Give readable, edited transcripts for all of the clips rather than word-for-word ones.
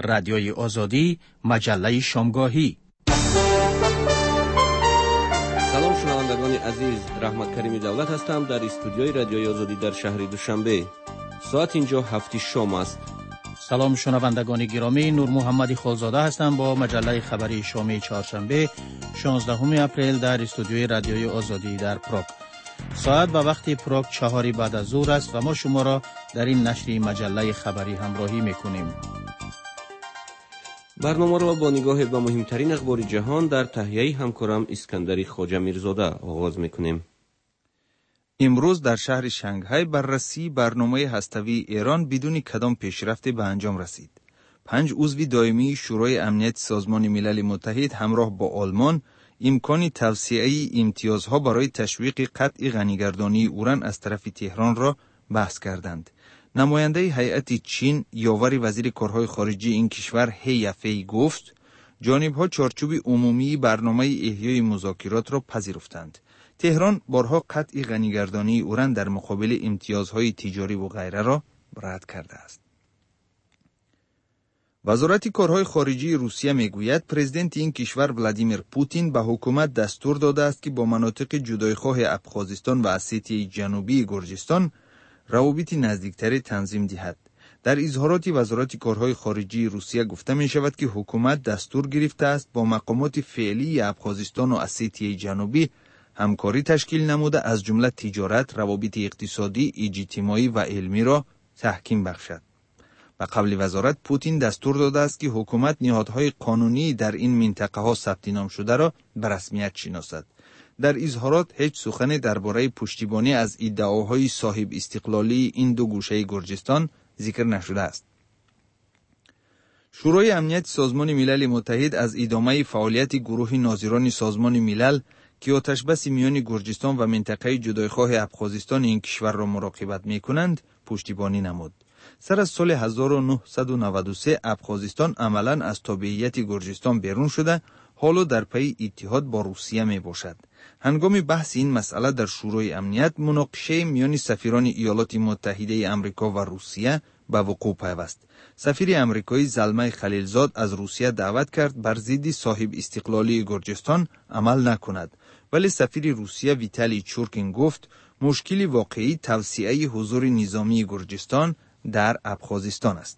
رادیوی آزادی، مجله شامگاهی. سلام شنوندگان عزیز، رحمت کریمی دولت هستم در استودیوی رادیوی آزادی در شهر دوشنبه. ساعت اینجا 7 شام است. سلام شنوندگان گرامی، نور محمد خالزاده هستم با مجله خبری شامی چهارشنبه 16 اپریل در استودیوی رادیوی آزادی در پراگ. ساعت و وقت پراگ 4 بعد از ظهر است و ما شما را در این نشر مجله خبری همراهی میکنیم. برنامه را با نگاه به مهمترین اخبار جهان در تهیه همکارم اسکندر خواجه میرزاده آغاز میکنیم. امروز در شهر شانگهای بررسی برنامه هسته‌ای ایران بدون کدام پیشرفت به انجام رسید. 5 عضو دائمی شورای امنیت سازمان ملل متحد همراه با آلمان امکان توسعه امتیازها برای تشویق قطع غنیگردانی اوران از طرف تهران را بحث کردند. نماینده هیئت چین یاور وزیر کارهای خارجی این کشور هی یفی گفت جانب‌ها چارچوب عمومی برنامه احیای مذاکرات را پذیرفتند. تهران بارها قطع غنیگردانی اوران در مقابل امتیازهای تجاری و غیره را رد کرده است. وزارت کارهای خارجی روسیه میگوید پرزیدنت این کشور ولادیمیر پوتین به حکومت دستور داده است که با مناطق جدایخواه ابخازستان و اسیتی جنوبی گرجستان روابط نزدیکتری تنظیم دهد. در اظهارات وزارت کارهای خارجی روسیه گفته می شود که حکومت دستور گرفته است با مقامات فعلی ابخازستان و اسیتی جنوبی همکاری تشکیل نموده از جمله تجارت، روابط اقتصادی، اجتماعی و علمی را تحکیم بخشد. و قبل وزارت پوتین دستور داده است که حکومت نهادهای قانونی در این منطقه ها ثبت نام شده را به رسمیت شناسد. در اظهارات هیچ سخنی درباره پشتیبانی از ادعاهای صاحب استقلالی این دو گوشه گرجستان ذکر نشده است. شورای امنیت سازمان ملل متحد از ادامه فعالیت گروه ناظران سازمان ملل که آتشبس میان گرجستان و منطقه جدایخواه ابخازستان این کشور را مراقبت می‌کنند پشتیبانی نمود. سر از سال 1993 ابخازستان عملاً از تابعیت گرجستان بیرون شده، حالا در پی اتحاد با روسیه می باشد. هنگام بحث این مسئله در شورای امنیت مناقشه میان سفیران ایالات متحده آمریکا و روسیه به وقوع پیوست. سفیر آمریکایی زلمه خلیلزاد از روسیه دعوت کرد بر ضد صاحب استقلالی گرجستان عمل نکند، ولی سفیر روسیه ویتالی چورکین گفت مشکل واقعی توسعه حضور نظامی گرجستان در ابخازستان است.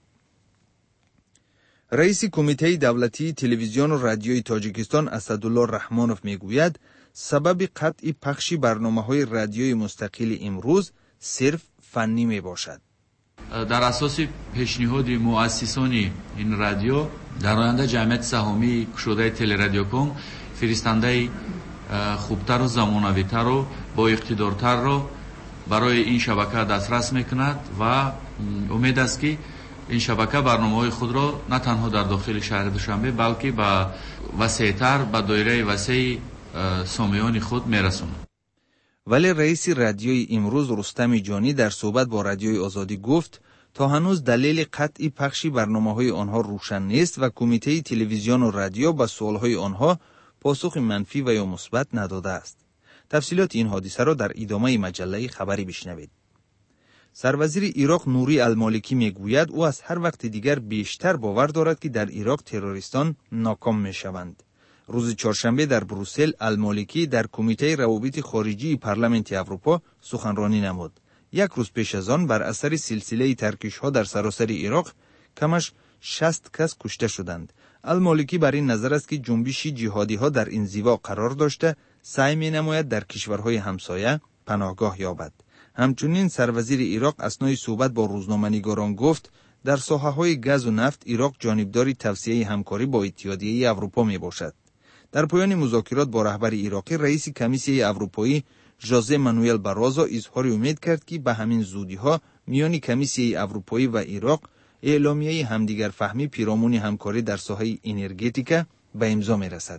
رئیس کمیته دولتی تلویزیون و رادیوی تاجیکستان اسدالله رحمانوف میگوید سبب قطع پخش برنامه‌های رادیویی مستقل امروز صرف فنی میباشد. در اساس پیشنهاد مؤسسان این رادیو در آینده جمعیت سهامی کشوده تلرادیوکام فرستنده خوبتر و زمانوی‌تر و با اقتدارتر را برای این شبکه دسترس میکند و امید است که این شبکه برنامه‌های خود را نه تنها در داخل شهر دوشنبه بلکه به وسیع‌تر به دایره وسیع سامعان خود میرساند. ولی رئیس رادیوی امروز رستم جانی در صحبت با رادیوی آزادی گفت تا هنوز دلیل قطع پخش برنامه‌های آنها روشن نیست و کمیته تلویزیون و رادیو به سوال‌های آنها پاسخ منفی و یا مثبت نداده است. تفصیلات این حادثه را در ادامه مجله خبری بشنوید. سروزیر عراق نوری المالکی میگوید او از هر وقت دیگر بیشتر باور دارد که در عراق تروریستان ناکام میشوند. روز چهارشنبه در بروسل المالکی در کمیته روابط خارجی پارلمان اروپا سخنرانی نمود. یک روز پیش از آن بر اثر سلسله ترکش‌ها در سراسر عراق کمش 60 کس کشته شدند. المالکی بر این نظر است که جنبش جهادی‌ها در انزوا قرار داشته سعی می‌نماید در کشورهای همسایه پناهگاه یابد. همچنین سروزیر عراق اثنای صحبت با روزنامه‌نگاران گفت در ساحه‌های گاز و نفت عراق جانبدار توسعه همکاری با اتحادیه اروپا میباشد. در پایان مذاکرات با رهبر عراقی رئیس کمیسیون اروپایی ژوزه مانوئل باروزو اظهار امید کرد که به همین زودی‌ها میان کمیسیون اروپایی و عراق اعلامیه همدیگر فهمی پیرامون همکاری در ساحه انرژتیکا به امضا میرسد.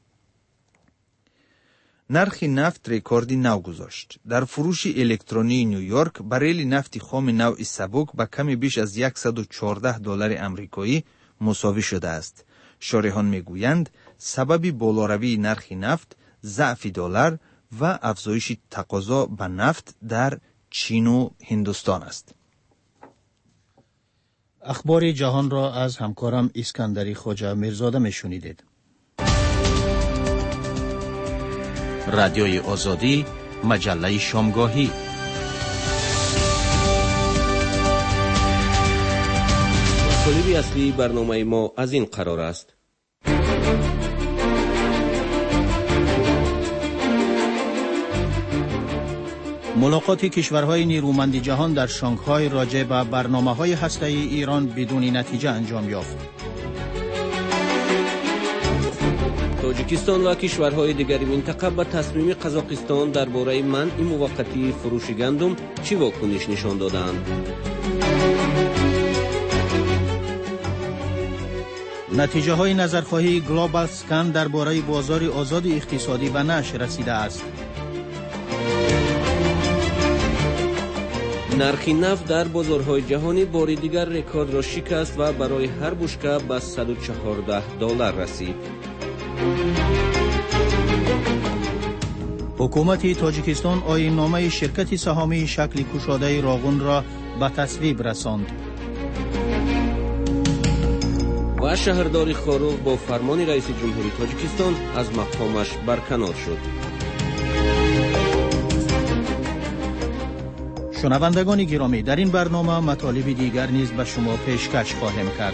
نرخ نفت رکوردی نو گذاشت. در فروش الکترونی نیویورک بریل نفت خام نوع سبک به کمی بیش از $114 آمریکایی مساوی شده است. شارحان میگویند سبب بالاروی نرخ نفت ضعف دلار و افزایش تقاضا به نفت در چین و هندوستان است. اخبار جهان را از همکارم اسکندری خوجا میرزاده میشنیدید. رادیوی آزادی، مجله شامگاهی. مطالب اصلی برنامه ما از این قرار است: ملاقات کشورهای نیرومند جهان در شانگهای راجع به برنامه‌های هسته‌ای ایران بدون نتیجه انجام یافت. تاجیکستان و کشورهای دیگر منطقه به تصمیم قزاقستان درباره منع موقتی فروش گندم چی واکنش نشان دادند؟ نتیجه های نظرخواهی گلوبال سکن درباره بازار آزاد اقتصادی به نشر رسیده است. نرخ نفت در بازارهای جهانی بار دیگر رکورد را شکست و برای هر بشکه به $114 رسید. حکومت تاجیکستان آیین‌نامه شرکت سهامی شکل کشاده راغون را به تصویب رساند. و شهردار خاروف با فرمان رئیس جمهوری تاجیکستان از مقامش برکنار شد. شنوندگان گرامی، در این برنامه مطالب دیگر نیز به شما پیشکش خواهیم کرد.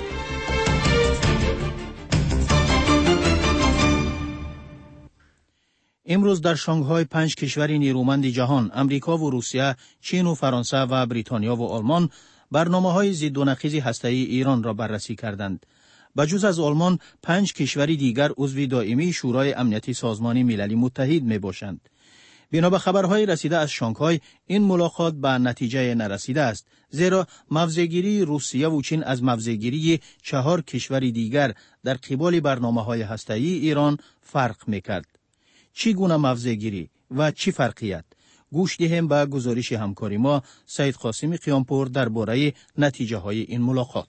امروز در شانگهای 5 کشور نیرومند جهان، امریکا و روسیه، چین و فرانسه و بریتانیا و آلمان برنامه‌های ضد و نقیض هسته‌ای ایران را بررسی کردند. بجز از آلمان، 5 کشور دیگر عضو دائمی شورای امنیتی سازمان ملل متحد میباشند. بنا به خبرهای رسیده از شانگهای، این ملاقات به نتیجه نرسیده است، زیرا موضع‌گیری روسیه و چین از موضع‌گیری 4 کشور دیگر در قبال برنامه‌های هسته‌ای ایران فرق میکرد. چی گونه موضع‌گیری و چی فرقیت؟ گوش دهیم به گزارش همکاری ما سید قاسم قیامپور درباره نتیجه‌های این ملاقات.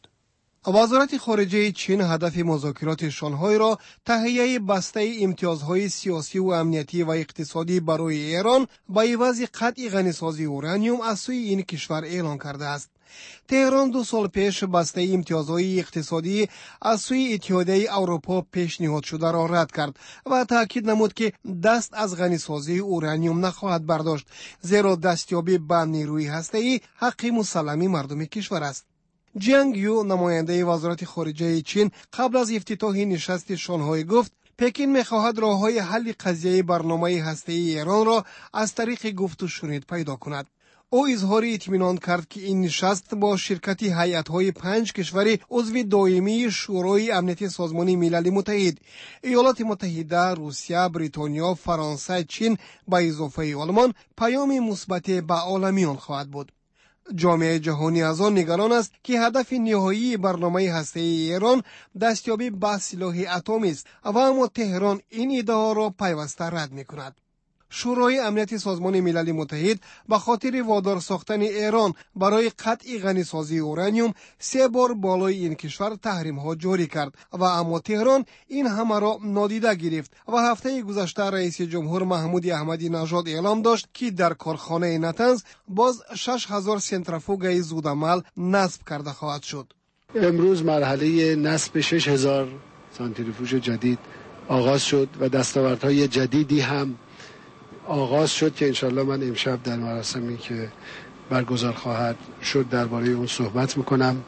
وزارت خارجه چین هدف مذاکرات شانگهای را تهیه بسته امتیازهای سیاسی و امنیتی و اقتصادی برای ایران با عوض قطع غنیسازی اورانیوم از سوی این کشور اعلان کرده است. تهران 2 سال پیش بسته امتیازهای اقتصادی از سوی اتحادیه اروپا پیشنهاد شده را رد کرد و تاکید نمود که دست از غنیسازی اورانیوم نخواهد برداشت، زیرا دستیابی به نیروی هسته‌ای حق مسلمی مردم کشور است. جیانگ یو، نماینده وزارت خارجه چین، قبل از افتتاح نشست شانگهای گفت پکین می‌خواهد راه‌های حل قضیه برنامه هسته‌ای ایران را از طریق گفت و شنود پیدا کند. او اظهار اطمینان کرد که این نشست با شرکت هیئت‌های 5 کشور عضو دائمی شورای امنیتی سازمان ملل متحد، ایالات متحده، روسیه، بریتانیا، فرانسه، چین با اضافه آلمان پیام مثبت به عالمیان خواهد بود. جامعه جهانی از آن نگران است که هدف نهایی برنامه هسته‌ای ایران دستیابی به سلاح اتمی است و اما تهران این ادعا را پیوسته رد می‌کند. شورای امنیتی سازمان ملل متحد به خاطر وادار ساختن ایران برای قطع غنیسازی اورانیوم 3 بار بالای این کشور تحریم‌ها جاری کرد و اما تهران این همه را نادیده گرفت و هفته گذشته رئیس جمهور محمود احمدی نژاد اعلام داشت که در کارخانه نتنز باز 6000 سنتریفوگ زودعمل نصب کرده خواهد شد. امروز مرحله نصب 6000 سانتریفوژ جدید آغاز شد و دستاوردهای جدیدی هم آغاز شد که انشالله من امشب در مراسمی که برگزار خواهد شد درباره اون صحبت میکنم.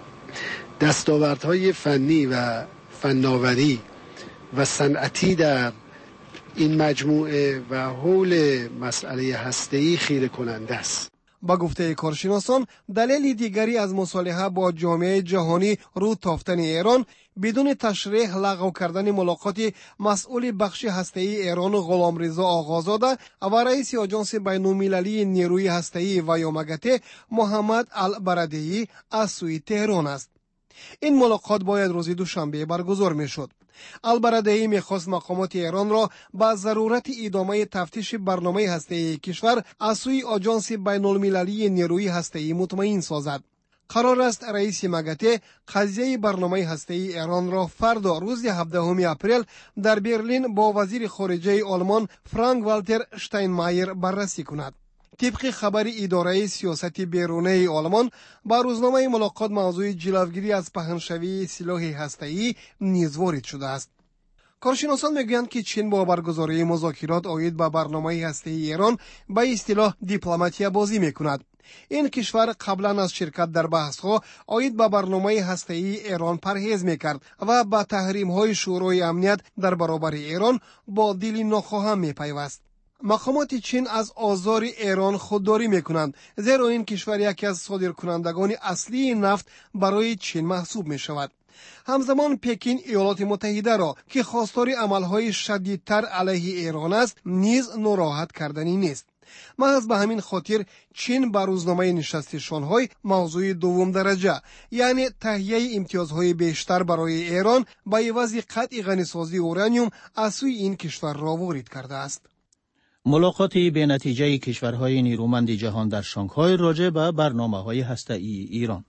دستاوردهای فنی و فناوری و صنعتی در این مجموعه و حول مسئله هسته‌ای خیره کننده است. با گفته کارشناسان، دلیل دیگری از مصالحه با جامعه جهانی رو تافتن ایران بدون تشریح لغو کردن ملاقات مسئول بخش هسته‌ای ایران غلامرضا آقازاده و رئیس آژانس بین‌المللی نیروی هسته‌ای و یا مگته محمد البرادعی از سوی تهران است. این ملاقات باید روز دوشنبه برگزار میشد. البرادعی میخواست مقامات ایران را با ضرورت ادامه تفتیش برنامه هسته‌ای کشور از سوی آژانس بین‌المللی نیروی هسته‌ای مطمئن سازد. قرار است رئیس مگته قضیه برنامه هسته‌ای ایران را فردا روز 17 اپریل در برلین با وزیر خارجه آلمان فرانک والتر شتاینمایر بررسی کند. طبق خبر اداره سیاست بیرونی آلمان با روزنامه ملاقات موضوع جلوگیری از پهنشوی سلاح هسته‌ای نیز وارد شده است. کارشناسان میگویند که چین با برگزاری مذاکرات عاید به برنامه هسته‌ای ایران به اصطلاح دیپلماتیه بازی میکند. این کشور قبلا از شرکت در بحث‌ها عاید به برنامه هسته‌ای ایران پرهیز میکرد و با تحریم‌های شورای امنیت در برابر ایران با دل ناخواهم میپیوست. مقامات چین از آزار ایران خودداری میکنند، زیرا این کشور یکی از صادرکنندگان اصلی نفت برای چین محسوب می شود. همزمان پکین ایالات متحده را که خواستار عملهای شدیدتر علیه ایران است نیز ناراحت کردنی نیست. محض به همین خاطر چین بر روزنامه نشست شانگهای موضوع دوم درجه یعنی تهیه امتیازهای بیشتر برای ایران با عوض قطع غنیسازی اورانیوم از سوی این کشور را وارد کرده است. ملاقات به نتیجه کشورهای نیرومند جهان در شانگهای راجع به برنامه‌های هسته‌ای ایران.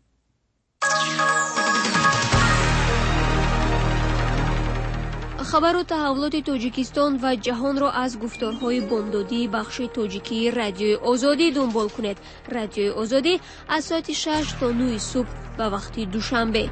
خبر و تحولات تاجیکستان و جهان را از گفتارهای بامدادی بخش تاجیکی رادیوی آزادی دنبال کنید. رادیوی آزادی از ساعت 6 تا 9 صبح به وقت دوشنبه.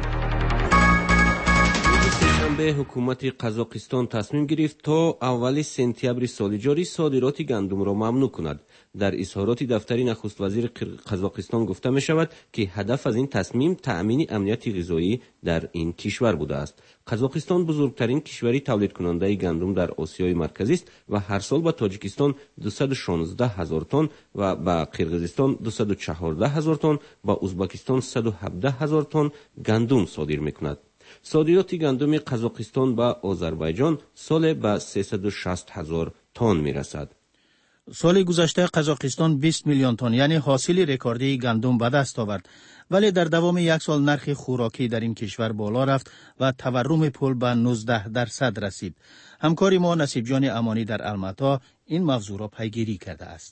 به حکومت قزاقستان تصمیم گرفت تا اول سپتامبر سال جاری صادرات گندم را ممنوع کند. در اظهارات دفتر نخست وزیر قزاقستان گفته می شود که هدف از این تصمیم تأمین امنیت غذایی در این کشور بوده است. قزاقستان بزرگترین کشوری تولید کننده گندم در آسیای مرکزی است و هر سال به تاجیکستان 216,000 تن و به قرقیزستان 214,000 تن و ازبکستان 117,000 تن گندم صادر می کند. صادرات گندم قزاقستان به آذربایجان سال به 360,000 تن می رسد. سال گذشته قزاقستان 20 میلیون تن یعنی حاصل رکوردی گندم به دست آورد، ولی در دوام یک سال نرخ خوراکی در این کشور بالا رفت و تورم پول به 19% رسید. همکار ما نصیب جان امانی در الماتا این موضوع را پیگیری کرده است.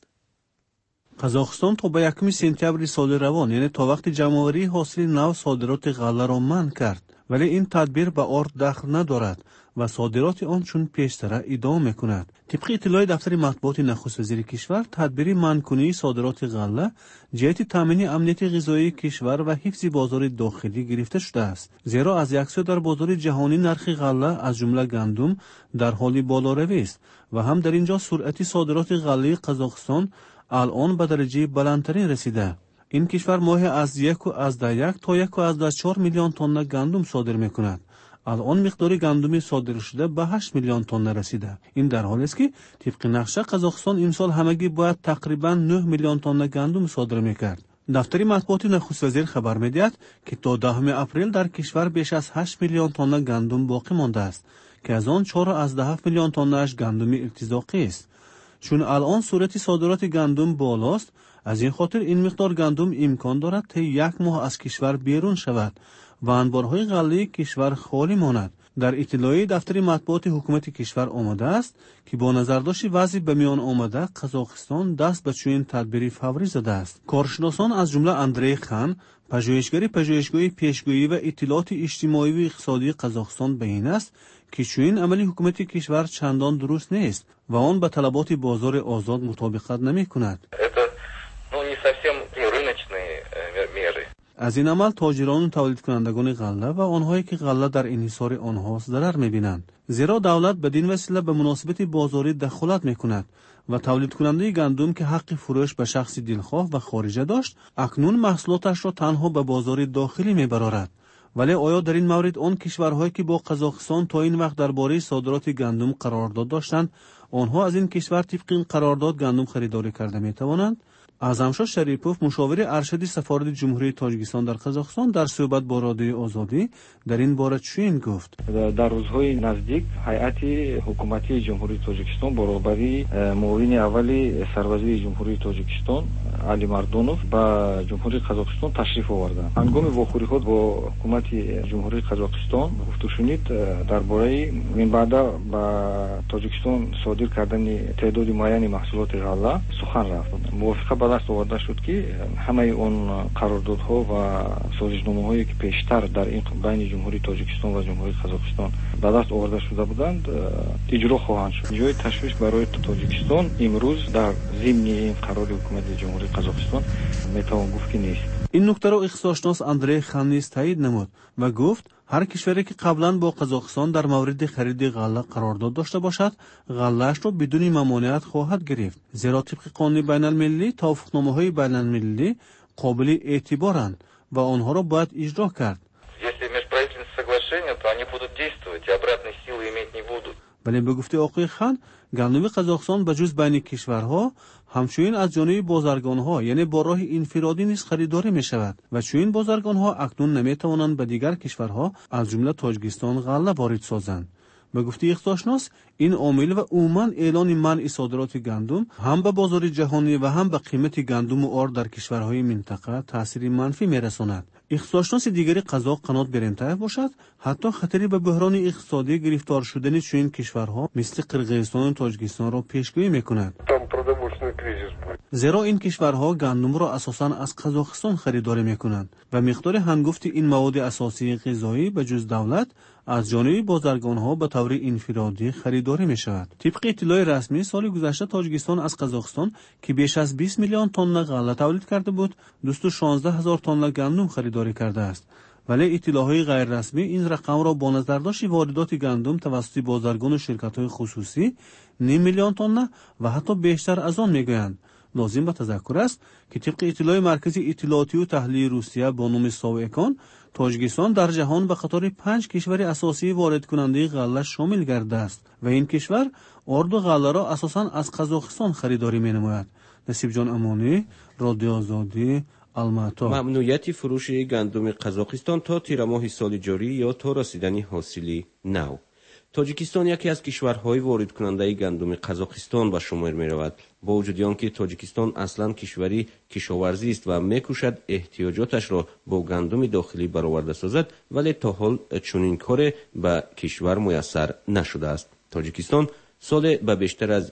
قزاقستان تا به 1 سپتامبر سال روان یعنی تا وقت جمع‌آوری حاصل نو صادرات غله را منع کرد، ولی این تدبیر به آرد دخل ندارد و صادرات آن چون پیشتر ادامه میکند. طبق اطلاع دفتر مطبوعات نخست وزیر کشور، تدبیر منع صادرات غله جهت تامین امنیت غذایی کشور و حفظ بازار داخلی گرفته شده است، زیرا از یک سو در بازار جهانی نرخ غله از جمله گندم در حال بالاروی است و هم در اینجا سرعت صادرات غله قزاقستان الان به درجه بلندترین رسیده. این کشور ماه از 1 تا 1.4 میلیون تن گندم صادر میکند. الان مقدار گندم صادر شده به 8 میلیون تن رسیده. این در حالی است که طبق نقشه قزاقستان امسال همگی باید تقریبا 9 میلیون تن گندم صادر میکرد. دفتر مطبوعات نخست وزیر خبر میدهد که تا 10 اپریل در کشور بیش از 8 میلیون تن گندم باقی مانده است که از آن 4.7 میلیون تنش گندم ارتزاقی است. چون الان سرعت صادرات گندم بالاست، از این خاطر این مقدار گندم امکان دارد تا 1 ماه از کشور بیرون شود و انبارهای غله کشور خالی ماند. در اطلاعیه دفتر مطبوعات حکومت کشور آمده است که با نظرداشت وضع به میان آمده قزاقستان دست به چنین تدبیری فوری زده است. کارشناسان از جمله اندری خان، پژوهشگر پژوهشگاه پیشگویی و اطلاعات اجتماعی و اقتصادی قزاقستان به این است که چنین عملی حکومت کشور چندان درست نیست و آن به طلبات بازار آزاد مطابقت نمی کند. از این عمل تاجران و تولید کنندگان غله و آنهایی که غله در انحصار آنهاست ضرر می‌بینند، زیرا دولت بدین وسیله به مناسبت بازاری دخالت می‌کند و تولید کننده گندم که حق فروش به شخص دلخواه و خارجه داشت، اکنون محصولاتش را تنها به بازار داخلی می‌برد. ولی آیا در این مورد آن کشورهایی که با قزاقستان تا این وقت درباره صادرات گندم قرارداد داشتند، آنها از این کشور طبق این قرارداد گندم خریداری کرده می‌توانند؟ اعظمشاه شریپوف، مشاور ارشد سفارت جمهوری تاجیکستان در قزاقستان، در صحبت با رادیوی آزادی در این باره چنین گفت: در روزهای نزدیک هیئت حکومتی جمهوری تاجیکستان برابری معاون اول سروزیر جمهوری تاجیکستان علی مردونوف به جمهوری قزاقستان تشریف آوردند. هنگام واخوری‌ها با حکومت جمهوری قزاقستان گفته شنید درباره این بعد با تاجیکستان صادر کردن تعداد معینی محصولات غله سخن رفت. موافقه ба даст оварда шуд ки ҳамаи он қарордодҳо ва созишномаҳое ки пештар дар ин байни ҷумҳурии тоҷикистон ва ҷумҳурии қазоқистон ба даст оварда шуда буданд иҷро хоҳанд шуд. ҷои ташвиш барои тоҷикистон имрӯз дар зимни ин қарори ҳукумати ҷумҳурии қазоқистон метавон гуфт ки нест. ин нуктаро иқтисодшунос Андрей Хан низ таъид намуд ва гуфт ҳар кишваре ки қаблан бо Қазоқистон дар мавриди хариди ғалла қарордод дошта бошад, ғаллаашро бидуни мамонеат хоҳад гирифт, зеро тибқи қонуни байналмилли тавофуқномаҳои байналмилли қобили эътиборанд ва онҳоро бояд иҷро кард. Если межправительственное соглашение, то они будут действовать и обратной силы иметь не будут. ولی به گفته آقای خان گندم قزاقستان به جز بین کشورها همچنین از جانب بازرگانها یعنی با راه انفرادی نیز خریداری می شود و چون این بازرگانها اکنون نمی توانند به دیگر کشورها از جمله تاجیکستان غله وارد سازند. به گفته اقتصادشناس این عامل و عموما اعلان منع صادرات گندم هم به بازار جهانی و هم به قیمت گندم و آرد در کشورهای منطقه تاثیر منفی می‌رساند. اقتصادشناس دیگری قزاق قنات برنتاєв باشد حتی خطری به بحران اقتصادی گرفتار شدن چنین کشورها مثل قرقیزستان و تاجیکستان را پیشگویی می‌کند. زیرا این کشورها گندم را اساساً از قزاقستان خریداری می‌کنند و مقدار هنگفت این مواد اساسی غذایی به جز دولت از جانب بازرگان‌ها به طور انفرادی خریداری می‌شود. طبق اطلاع رسمی سال گذشته تاجیکستان از قزاقستان که بیش از 20 میلیون تن غله تولید کرده بود 216,000 تن گندم خریداری کرده است. ولی اطلاعات غیر رسمی این رقم را با نظر داشت واردات گندم توسط بازرگان و شرکت‌های خصوصی 9 میلیون تن و حتی بیشتر از آن میگویند. لازم به تذکر است که طبق اطلاع مرکز اطلاعاتی و تحلیل روسیه با نام ساوئکان تاجیکستان در جهان به قطار 5 کشور اساسی وارد کننده غله شامل گردیده است و این کشور آرد و غله را اساساً از قزاقستان خریداری می‌نماید. نصیب جان امانی، رادیو آزادی، الماتا. ممنوعیت فروش گندم قزاقستان تا تیر ماه سال جاری یا تا رسیدن حاصل نو. تاجیکستان یکی از کشورهای وارد کننده گندم قزاقستان به شمار می رود. با وجود آنکه تاجیکستان اصلا کشوری کشاورزی است و میکوشد احتیاجاتش را با گندم داخلی برآورده سازد، ولی تا حال چنین کار به کشور میسر نشده است. تاجیکستان سال به بیشتر از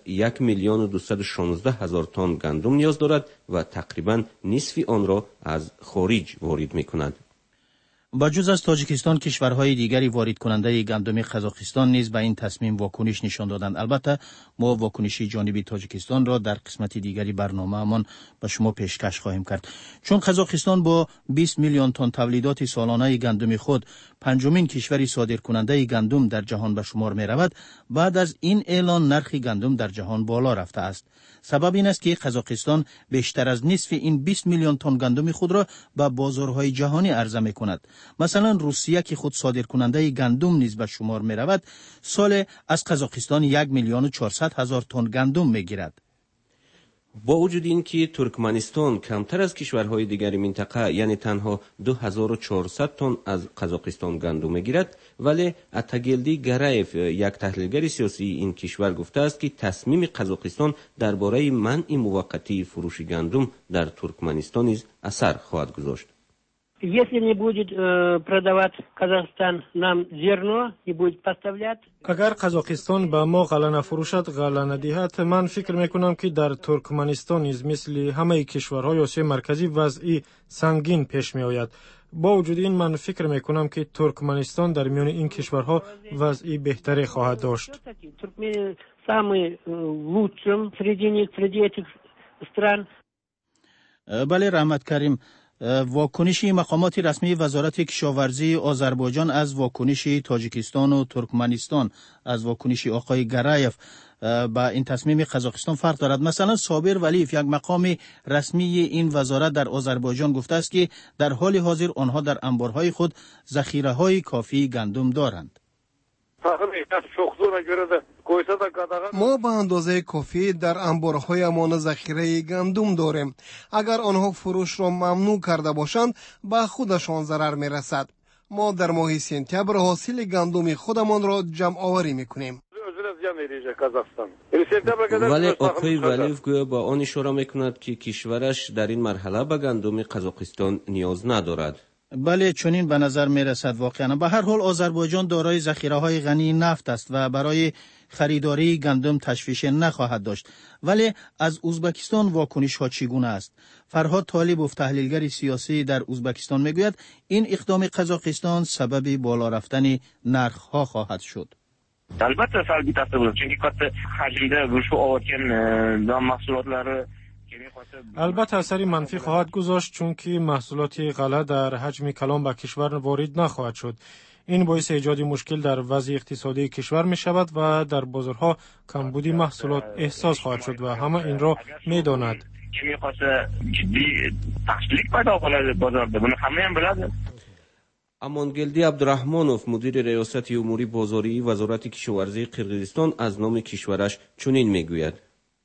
1,216,000 تن گندم نیاز دارد و تقریبا نصف آن را از خارج وارد میکند. با جز از تاجیکستان کشورهای دیگری وارد کننده گندم قزاقستان نیز به این تصمیم واکنش نشان دادند. البته ما واکنشی جانبی تاجیکستان را در قسمت دیگری برنامه‌مان به شما پیشکش خواهیم کرد. چون قزاقستان با 20 میلیون تن تولیدات سالانه گندم خود پنجمین کشوری صادر کننده گندم در جهان به شمار می رود، بعد از این اعلان نرخ گندم در جهان بالا رفته است. سبب این است که قزاقستان بیشتر از نصف این 20 میلیون تن گندم خود را به بازارهای جهانی عرضه می کند. مثلا روسیه که خود صادر کننده گندم نیز به شمار می رود، سال از قزاقستان 1,400,000 تن گندم می گیرد. با وجود اینکه ترکمنستان کمتر از کشورهای دیگر منطقه یعنی تنها 2,400 تن از قزاقستان گندم میگیرد، ولی اتاگیلدی گرایف یک تحلیلگر سیاسی این کشور گفته است که تصمیم قزاقستان درباره منع موقتی فروش گندم در ترکمنستان نیز اثر خواهد گذاشت. Если не будет продавать Казахстан нам зерно, не будет поставлять. اگر قزاقستان به ما غله نفروشد، غله ندهد، من فکر میکنم که در ترکمنستان نیز مثل همه کشورهای آسیای مرکزی وضعی سنگین پیش می آید. با وجود این من فکر میکنم که ترکمنستان در میان این کشورها وضعی بهتری خواهد داشت. بله رحمت کریم، واکنشی مقامات رسمی وزارت کشاورزی آذربایجان از واکنشی تاجیکستان و ترکمنستان از واکنشی آقای گرایف با این تصمیم قزاقستان فرق دارد. مثلا صابر ولیف یک مقام رسمی این وزارت در آذربایجان گفته است که در حال حاضر آنها در انبارهای خود ذخیره‌های کافی گندم دارند. ما به اندازه کافی در انبارهایمان ذخیره گندم داریم. اگر آنها فروش را ممنوع کرده باشند به خودشان ضرر می رسد. ما در ماه سپتامبر حاصل گندم خودمان را جمع آوری می کنیم. ولی آقای ولیف گویا با آن اشاره میکند که کشورش در این مرحله به گندم قزاقستان نیاز ندارد. بله چنین به نظر می رسد واقعا. به هر حال آذربایجان دارای ذخیره‌های غنی نفت است و برای خریداری گندم تشویش نخواهد داشت. ولی از ازبکستان واکنش ها چگونه است؟ فرهاد طالبوف تحلیلگر سیاسی در ازبکستان میگوید این اقدام قزاقستان سبب بالا رفتن نرخ ها خواهد شد. البته سلبی تاثیر بود چون که حجمده رشو آورکن دام محصولات البته اثری منفی خواهد گذاشت چون که محصولات غله در حجم کلان به کشور وارد نخواهد شد. این باعث ایجاد مشکل در وضع اقتصادی کشور می شود و در بازارها کمبودی محصولات احساس خواهد شد و همه این را می داند. امانگلدی عبدالرحمانوف مدیر ریاست امور بازاری وزارت کشاورزی قرقیزستان از نام کشورش چنین میگوید: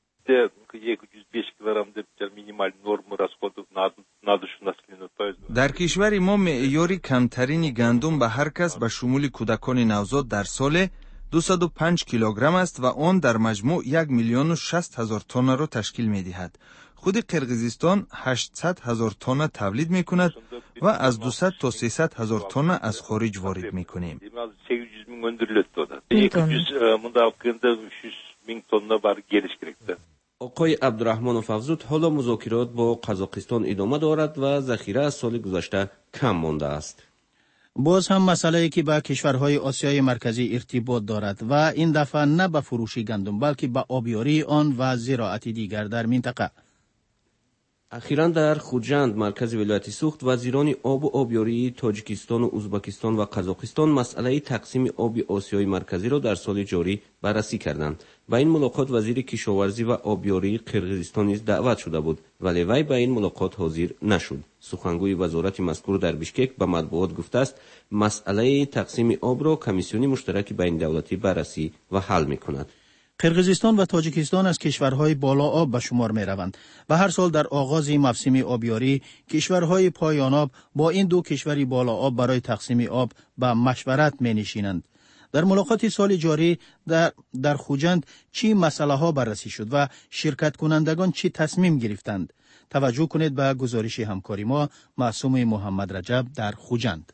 در کشور ما معیار کمترین گندم به هر کس به شمول کودکان نوزاد در سال 205 کیلوگرم است و آن در مجموع 1,060,000 تن را تشکیل می دهد. خود قرقیزستان 800,000 تن تولید می کند و از 200 تا 300,000 تن از خارج وارد می کنیم. آقای عبدالرحمانوف افزود حالا مذاکرات با قزاقستان ادامه دارد و ذخیره از سال گذشته کم مانده است. باز هم مسئله‌ای که با کشورهای آسیای مرکزی ارتباط دارد و این دفعه نه به فروش گندم بلکه به آبیاری آن و زراعت دیگر در منطقه. اخیراً در خوجند مرکز ولایت سوخت وزیران آب و آبیاری تاجیکستان و ازبکستان و قزاقستان مسئله تقسیم آب آسیای مرکزی را در سال جاری بررسی کردند. به این ملاقات وزیر کشاورزی و آبیاری قرقیزستان نیز دعوت شده بود ولی وی به این ملاقات حاضر نشد. سخنگوی وزارت مذکور در بیشکک به مطبوعات گفته است مسئله تقسیم آب را کمیسیون مشترک بین دولتی بررسی و حل می‌کند. قرقیزستان و تاجیکستان از کشورهای بالا آب به شمار می روند. به هر سال در آغاز موسم آبیاری کشورهای پایان آب با این دو کشور بالا آب برای تقسیم آب به مشورت می نشینند. در ملاقات سال جاری در خوجند چی مسئله ها بررسی شد و شرکت کنندگان چی تصمیم گرفتند؟ توجه کنید به گزارش همکاری ما معصوم محمد رجب در خوجند.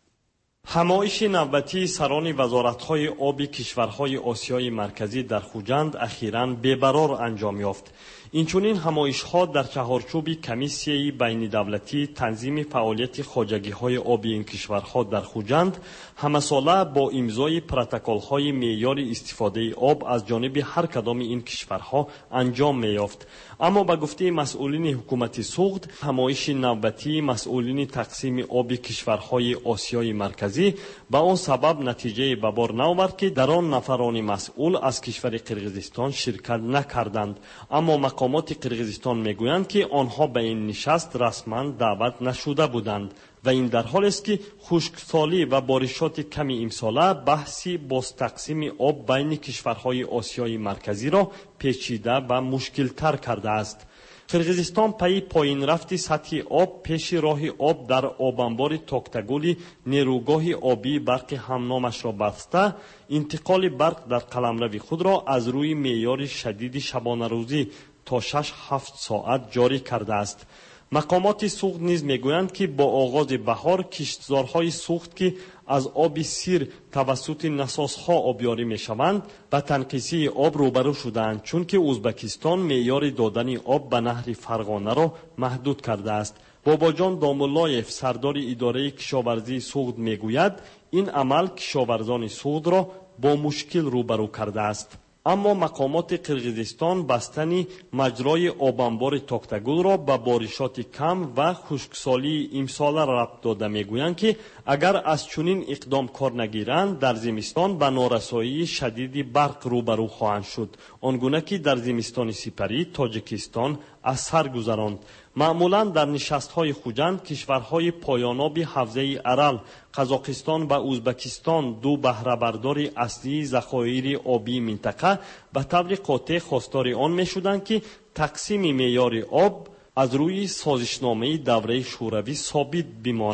همایش نوبتی سران وزارت‌های آب کشورهای آسیای مرکزی در خوجند اخیراً بی‌قرار انجام یافت. اینچنین همایش‌ها در چهارچوب کمیسیه بین دولتی تنظیم فعالیت خواجگی‌های آبی این کشورها در خوجند همساله با امضای پروتکل‌های معیار استفاده آب از جانب هر کدام این کشورها انجام می‌یافت. اما به گفته مسئولین حکومت سوخت همایش نوبتی مسئولین تقسیم آب کشورهای آسیای مرکزی با آن سبب نتیجه به بار نآورد که در آن نفران مسئول از کشور قرقیزستان شرکت نکردند. اما مقامات قرقیزستان میگویند که آنها به این نشست رسما دعوت نشده بودند و این در حال است که خشکسالی و بارشات کمی امساله بحثی باز تقسیم آب بین کشورهای آسیای مرکزی را پیچیده و مشکل تر کرده است. قرقیزستان پی پایین رفت سطح آب پیش راه آب در آبانبار تاکتگولی نیروگاه آبی برق همنامش را بسته انتقال برق در قلمرو خود را از روی معیار شدید شبانه روزی تا 6-7 ساعت جاری کرده است. مقامات سوخت نیز میگویند که با آغاز بهار کشتزارهای سوخت که از آب سیر توسط نسازها آبیاری میشوند به تنقیصی آب روبرو شدند چون که ازبکستان معیار دادن آب به نهر فرغانه را محدود کرده است. باباجان دامولایف سردار اداره کشاورزی سوخت میگوید این عمل کشاورزان سوخت را با مشکل روبرو کرده است. اما مقامات قرقیزستان بستن مجرای آبانبار تاکتگول را به بارشات کم و خشکسالی امساله ربط داده میگویند که اگر از چنین اقدام کار نگیرند در زمستان به نارسایی شدید برق روبرو خواهند شد آنگونه که در زمستان سپری تاجیکستان از سر گذراند. معمولا در نشست‌های خوجند کشورهای پایاناب حوزه ارال قزاقستان و ازبکستان دو بهره بردار اصلی ذخایر آبی منطقه به طور قاطع خواستار آن می‌شدند که تقسیم معیار آب از روی سازشنامه دوره شوروی ثابت بماند.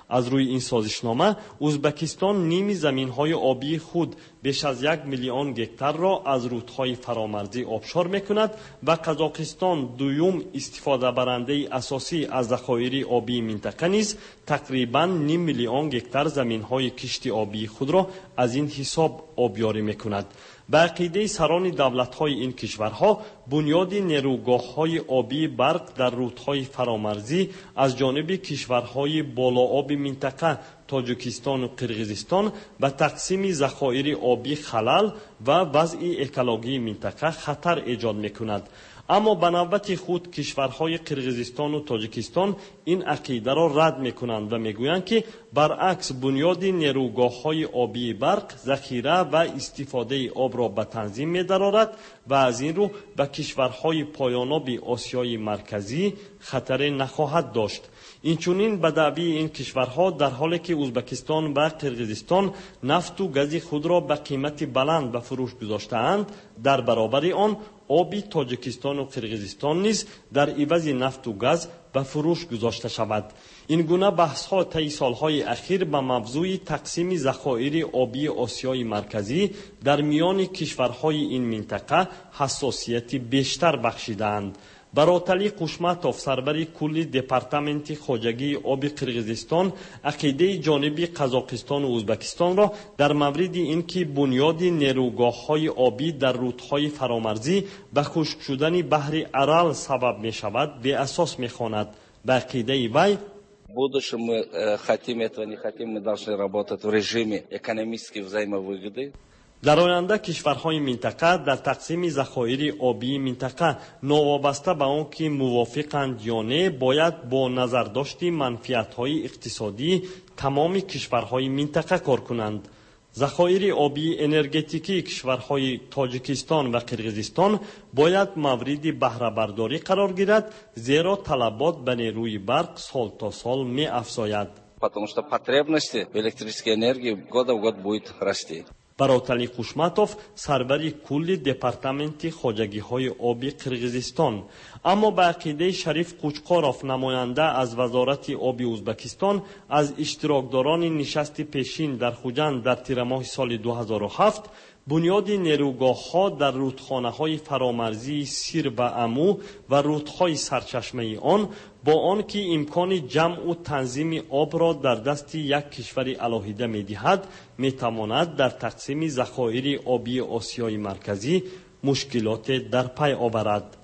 از روی این سازشنامه ازبکستان نیم زمین‌های آبی خود بیش از 1 میلیون گکتار را از رودهای فرامرزی آبشار می‌کند و قزاقستان دوم استفاده برنده اساسی از ذخایر آبی منطقه نیز تقریباً نیم میلیون گکتار زمین‌های کشت آبی خود را از این حساب آبیاری می‌کند. به عقیده سران دولت‌های این کشورها بنیاد نیروگاه‌های آبی برق در رودهای فرامرزی از جانب کشورهای بالاآب منطقه تاجیکستان و قرقیزستان به تقسیم ذخایر آبی خلل و وضع اکولوژی منطقه خطر ایجاد می‌کند. اما به نوبت خود کشورهای قرقیزستان و تاجیکستان این عقیده را رد می‌کنند و می‌گویند که برعکس بنیاد نیروگاه‌های آبی برق ذخیره و استفاده آب را به تنظیم می‌دارد و از این رو به کشورهای پایاناب آسیای مرکزی خطر نخواهد داشت. اینچنین به دعوی این کشورها در حالی که ازبکستان و قرقیزستان نفت و گاز خود را به قیمت بلند به فروش گذاشته‌اند، در برابر آن آب تاجیکستان و قرقیزستان نیز در عوض نفت و گاز به فروش گذاشته شود. این گونه بحث‌ها طی سال‌های اخیر به موضوع تقسیم ذخایر آبی آسیای مرکزی در میان کشورهای این منطقه حساسیت بیشتر بخشیدند. براتلی قشمتوف سربر کل دپارتمنت خواجگی آب قرقیزستان عقیده جانب قزاقستان و ازبکستان را در مورد اینکه بنیاد نیروگاه‌های آبی در رودهای فرامرزی به خشک شدن بحر ارال سبب می شود به اساس می خواند. به عقیده وی будущем мы хотим этого, не хотим, мы должны работать в режиме экономической взаимовыгоды. در آینده کشورهای منطقه در تقسیم ذخایر آبی منطقه نوابسته به آن که موافقند یا نه باید با نظر داشتی منفعت‌های اقتصادی تمام کشورهای منطقه کار کنند. ذخایر آبی انرژتیکی کشورهای تاجیکستان و قرقیزستان باید مورد بهره برداری قرار گیرد، زیرا طلبات به نیروی برق سال تا سال می افزاید. Потому что потребности в электрической энергии года в год будет расти. براتلی قشمتوف سربر کل دپارتمنت خواجگی‌های آبی قرقیزستان. اما به عقیده شریف قوچقاروف نماینده از وزارت آب ازبکستان از اشتراکداران نشست پیشین در خوجند در تیر ماه سال 2007 بنیاد نیروگاه‌ها در رودخانه‌های فرامرزی سیر و امو و رودهای سرچشمه آن با آنکه امکان جمع و تنظیم آب را در دست یک کشور علاهیده می‌دهد می‌تواند در تقسیم ذخایر آبی آسیای مرکزی مشکلات در پی آورد.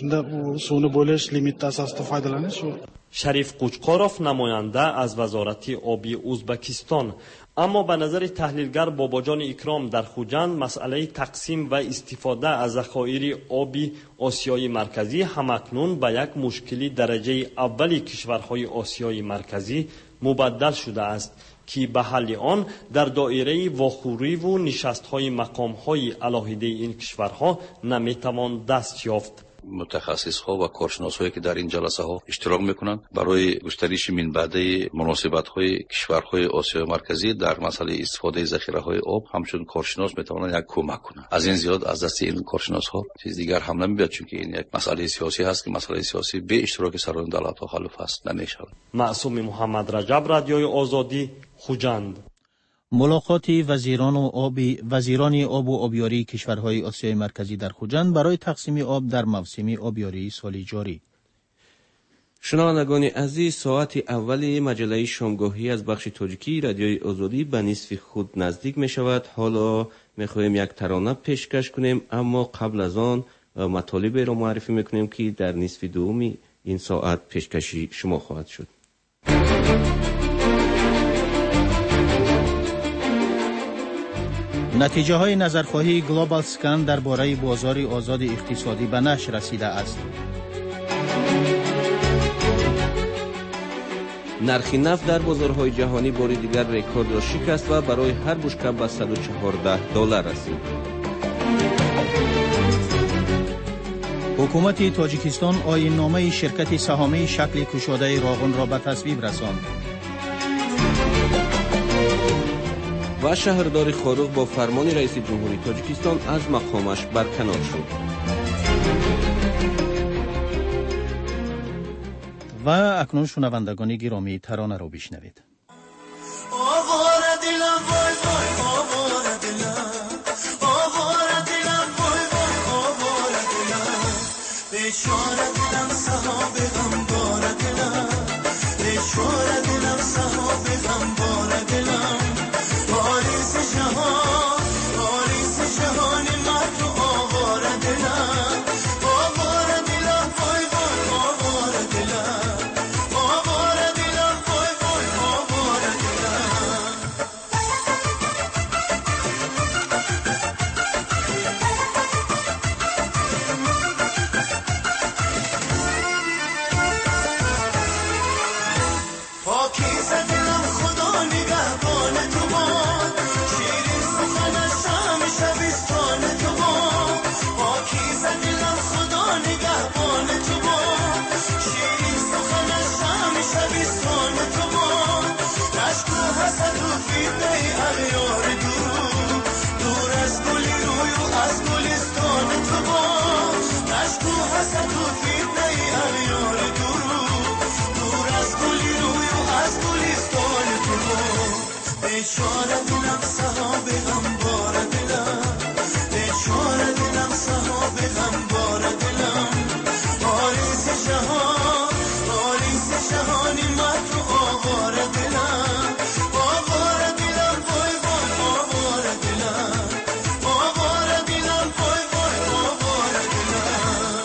شریف قوچقاروف نماینده از وزارت آب ازبکستان. اما به نظر تحلیلگر باباجان اکرام در خوجند مسئله تقسیم و استفاده از ذخایر آبی آسیای مرکزی همکنون به یک مشکلی درجه اولی کشورهای آسیای مرکزی مبدل شده است که به حل آن در دایره واخوری و نشست‌های مقام‌های علاهیده این کشورها نمی‌توان دست یافت. متخصص‌ها و کارشناس‌هایی که در این جلسه‌ها اشتراک می‌کنند برای گسترش منبع مناسبت‌های کشورهای آسیای مرکزی در مسئله استفاده ذخیره‌های آب همچون کارشناس می‌توانند یک کمک کنند. از این زیاد از دست این کارشناس‌ها چیز دیگر هم نمی‌بیاد، چون که این یک مسئله سیاسی هست که مسئله سیاسی به اشتراک سران دولت‌ها حل و فصل نمی‌شود. معصوم محمد رجب، رادیوی آزادی، خوجند. ملاقات وزیران آب و آبیاری کشورهای آسیای مرکزی در خوجند برای تقسیم آب در موسم آبیاری سالی جاری. شنوندگان عزیز، ساعت اول مجله شامگاهی از بخش تاجیکی رادیوی آزادی به نصف خود نزدیک می شود. حالا می خواهیم یک ترانه پیشکش کنیم، اما قبل از آن مطالبی را معرفی می کنیم که در نصف دوم این ساعت پیشکشی شما خواهد شد. نتیجه های نظرخواهی گلوبال سکن درباره بازار آزاد اقتصادی به نشر رسیده است. نرخ نفت در بازارهای جهانی بار دیگر رکورد را شکست و برای هر بشکه به $114 رسید. حکومت تاجیکستان آیین‌نامه شرکت سهامی شکل کشاده راغون را به تصویب رساند. و شهردار خاروق با فرمان رئیس جمهوری تاجیکستان از مقامش برکنار شد. و اکنون شنوندگان گرامی ترانه را بشنوید. بیچاره دلم صحاب غم بار دلم بیچاره دلم صحاب غم بار دلم آریز جهان آریز جهانی مکر آوار دلم آوار دلم وای وای آوار دلم آوار دلم وای وای آوار دلم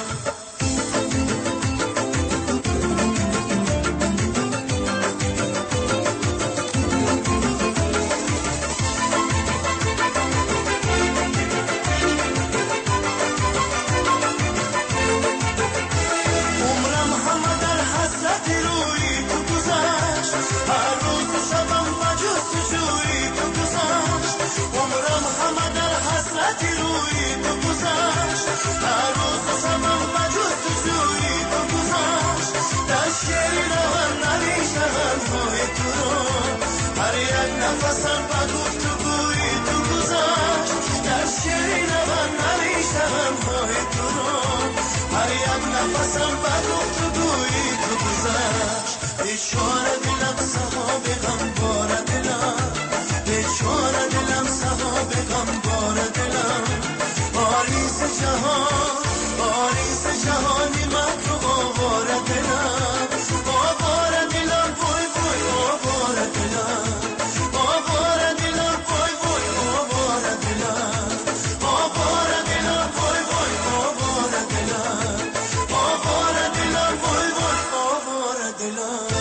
عمرم همه در حسرت روی تو گذشت هر روز شبم و جستجوی تو گذشت عمرم همه در حسرت روی تو گذشت هر روز شبم و جستجوی تو گذشت در شعر روان نوشتم های تو رو هر یک نفسم و گفتگوی تو گذشت در شعر روان نوشتم های تو رو هر یک نفسم و گفتگوی تو گذشت بیچاره دلم صحاب غم بار دلم بیچاره دلم صحاب غم بار دلم آریز جهان آریز جهانی مکر آوار دلم آوار دلم وای وای آوار دلم آوار دلم وای وای آوار دلم آوار دلم وای وای آوار دلم آوار دلم وای وای آوار دلم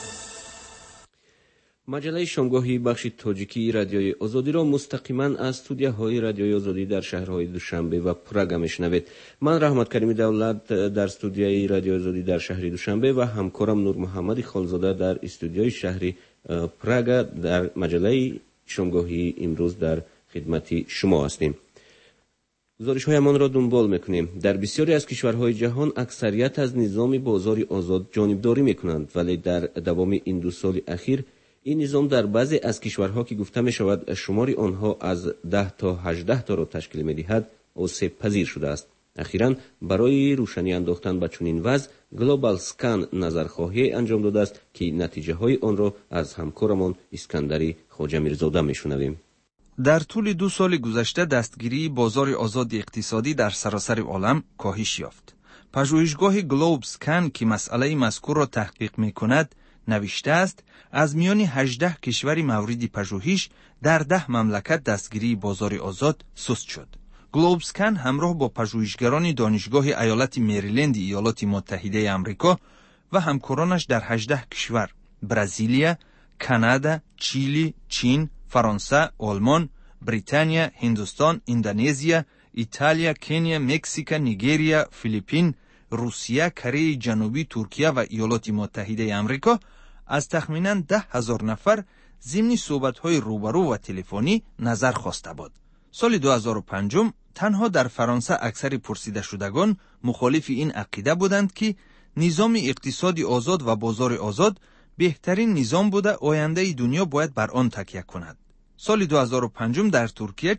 مجله شامگاهی بخش تاجیکی رادیوی آزادی را مستقیما از استودیوهای رادیوی آزادی در شهرهای دوشنبه و پراگ میشنوید. من رحمت کریمی دولت در استودیوی رادیوی آزادی در شهر دوشنبه و همکارم نور محمد خالزاده در استودیوی شهر پراگ در مجله شامگاهی امروز در خدمت شما هستیم. گزارش‌هایمان را دنبال می‌کنیم. در بسیاری از کشورهای جهان اکثریت از نظام بازار آزاد جانبداری می‌کنند، ولی در دوام این 2 سال اخیر این نظام در بعضی از کشورها که گفته می‌شود شمار آنها از 10 تا 18 تا را تشکیل می‌دهد آسیب پذیر شده است. اخیراً برای روشنی انداختن به چنین وضع گلوبال سکن نظرخواهی انجام داده است که نتیجه‌های آن را از همکارمان اسکندری خواجه میرزاده می‌شنویم. در طول 2 سال گذشته دستگیری بازار آزاد اقتصادی در سراسر عالم کاهش یافت. پژوهشگاه گلوب سکن که مسئله مذکور را تحقیق می‌کند نوشته است از میان 18 کشور مورد پژوهش در 10 مملکت دستگیری بازار آزاد سست شد. گلوب سکن همراه با پژوهشگران دانشگاه ایالت مریلند ایالات متحده آمریکا و همکارانش در 18 کشور برزیلیا، کانادا، چیلی، چین، فرانسه، آلمان، بریتانیا، هندوستان، اندونزیا، ایتالیا، کنیا، مکزیک، نیگریا، فیلیپین، روسیه، کره جنوبی، ترکیه و ایالات متحده آمریکا از تخمیناً 10,000 نفر ضمن صحبت‌های روبرو و تلفنی نظر خواسته بود. سال 2005 تنها در فرانسه اکثر پرسیده شدگان مخالف این عقیده بودند که نظام اقتصادی آزاد و بازار آزاد بهترین نظام بوده آینده دنیا باید بر آن تکیه کند. سال 2005 در ترکیه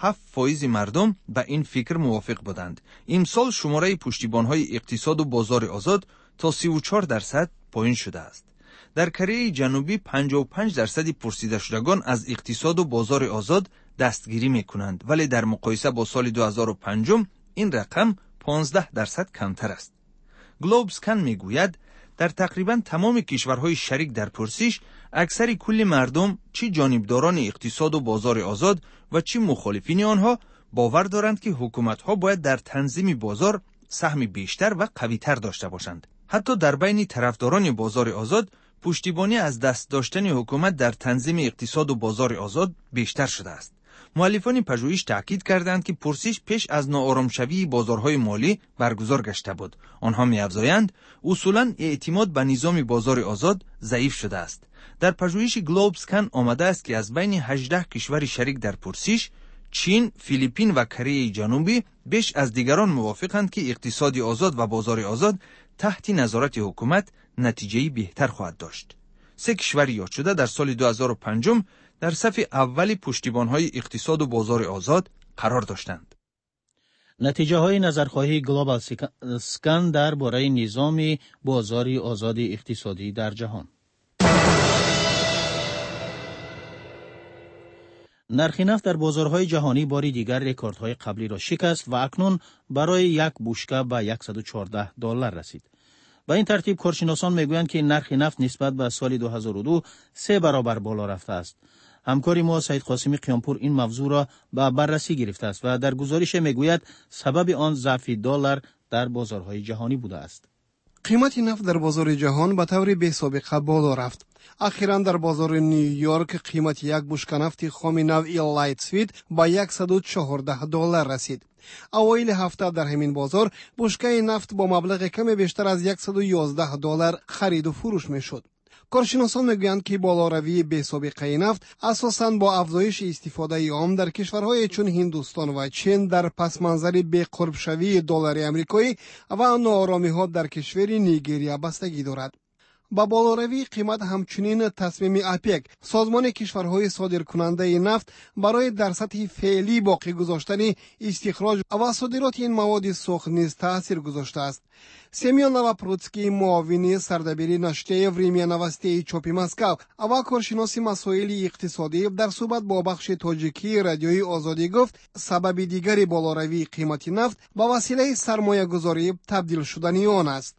47% مردم به این فکر موافق بودند. امسال شماره پشتیبان‌های اقتصاد و بازار آزاد تا 34% پایین شده است. در کره جنوبی 55% پرسیده شدگان از اقتصاد و بازار آزاد دستگیری می‌کنند، ولی در مقایسه با سال 2005 این رقم 15% کمتر است. گلوب سکن میگوید در تقریباً تمام کشورهای شریک در پرسش اکثر کل مردم چه جانبداران اقتصاد و بازار آزاد و چه مخالفین آنها باور دارند که حکومت‌ها باید در تنظیم بازار سهم بیشتر و قوی‌تر داشته باشند. حتی در بین طرفداران بازار آزاد پشتیبانی از دست داشتن حکومت در تنظیم اقتصاد و بازار آزاد بیشتر شده است. مؤلفان پژوهش تاکید کردند که پرسش پیش از ناآرامشوی بازارهای مالی برگزار گشته بود. آنها می‌افزایند اصولاً اعتماد به نظام بازار آزاد ضعیف شده است. در پژوهش گلوب سکن آمده است که از بین 18 کشور شریک در پرسش چین، فیلیپین و کره جنوبی بیش از دیگران موافقند که اقتصاد آزاد و بازار آزاد تحت نظارت حکومت نتیجه بهتر خواهد داشت. 3 کشور یاد شده در سال 2005 در صف اول پشتیبان‌های اقتصاد و بازار آزاد قرار داشتند. نتیجه های نظرخواهی گلوبال سکن در باره نظام بازار آزاد اقتصادی در جهان. نرخ نفت در بازارهای جهانی باری دیگر رکوردهای قبلی را شکست و اکنون برای یک بشکه به $114 رسید. به این ترتیب کارشناسان میگویند که نرخ نفت نسبت به سال 2002 3 برابر بالا رفته است. همکاری ما سید قاسمی قیامپور این موضوع را به بررسی گرفته است و در گزارش میگوید سبب آن ضعف دلار در بازارهای جهانی بوده است. قیمت نفت در بازار جهان به طور بی‌سابقه بالا رفت. اخیراً در بازار نیویورک قیمت یک بشکه نفت خام نوعی لایت سویت به $114 رسید. اوایل هفته در همین بازار بشکه نفت با مبلغ کمی بیشتر از $111 خرید و فروش میشد. کارشناسان میگویند که بالاروی بی‌سابقه نفت اساساً با افزایش استفاده عام در کشورهای چون هندوستان و چین در پس منظر بی‌قرب شوی دلار آمریکایی و ناآرامی‌ها در کشور نیجریه بستگی دارد. با بالاروی قیمت همچنین تصمیم اپک سازمان کشورهای صادرکننده نفت برای در سطح فعلی باقی گذاشتن استخراج و صادرات این مواد سوخت نیز تاثیر گذاشته است. سمیون نوپروتسکی معاون سردبیر نشریه وریمیا نوستی چوپی مسکو و کارشناس مسائل اقتصادی در صحبت با بخش تاجیکی رادیوی آزادی گفت سبب دیگری بالاروی قیمت نفت به وسیله سرمایه گذاری تبدیل شدن آن است.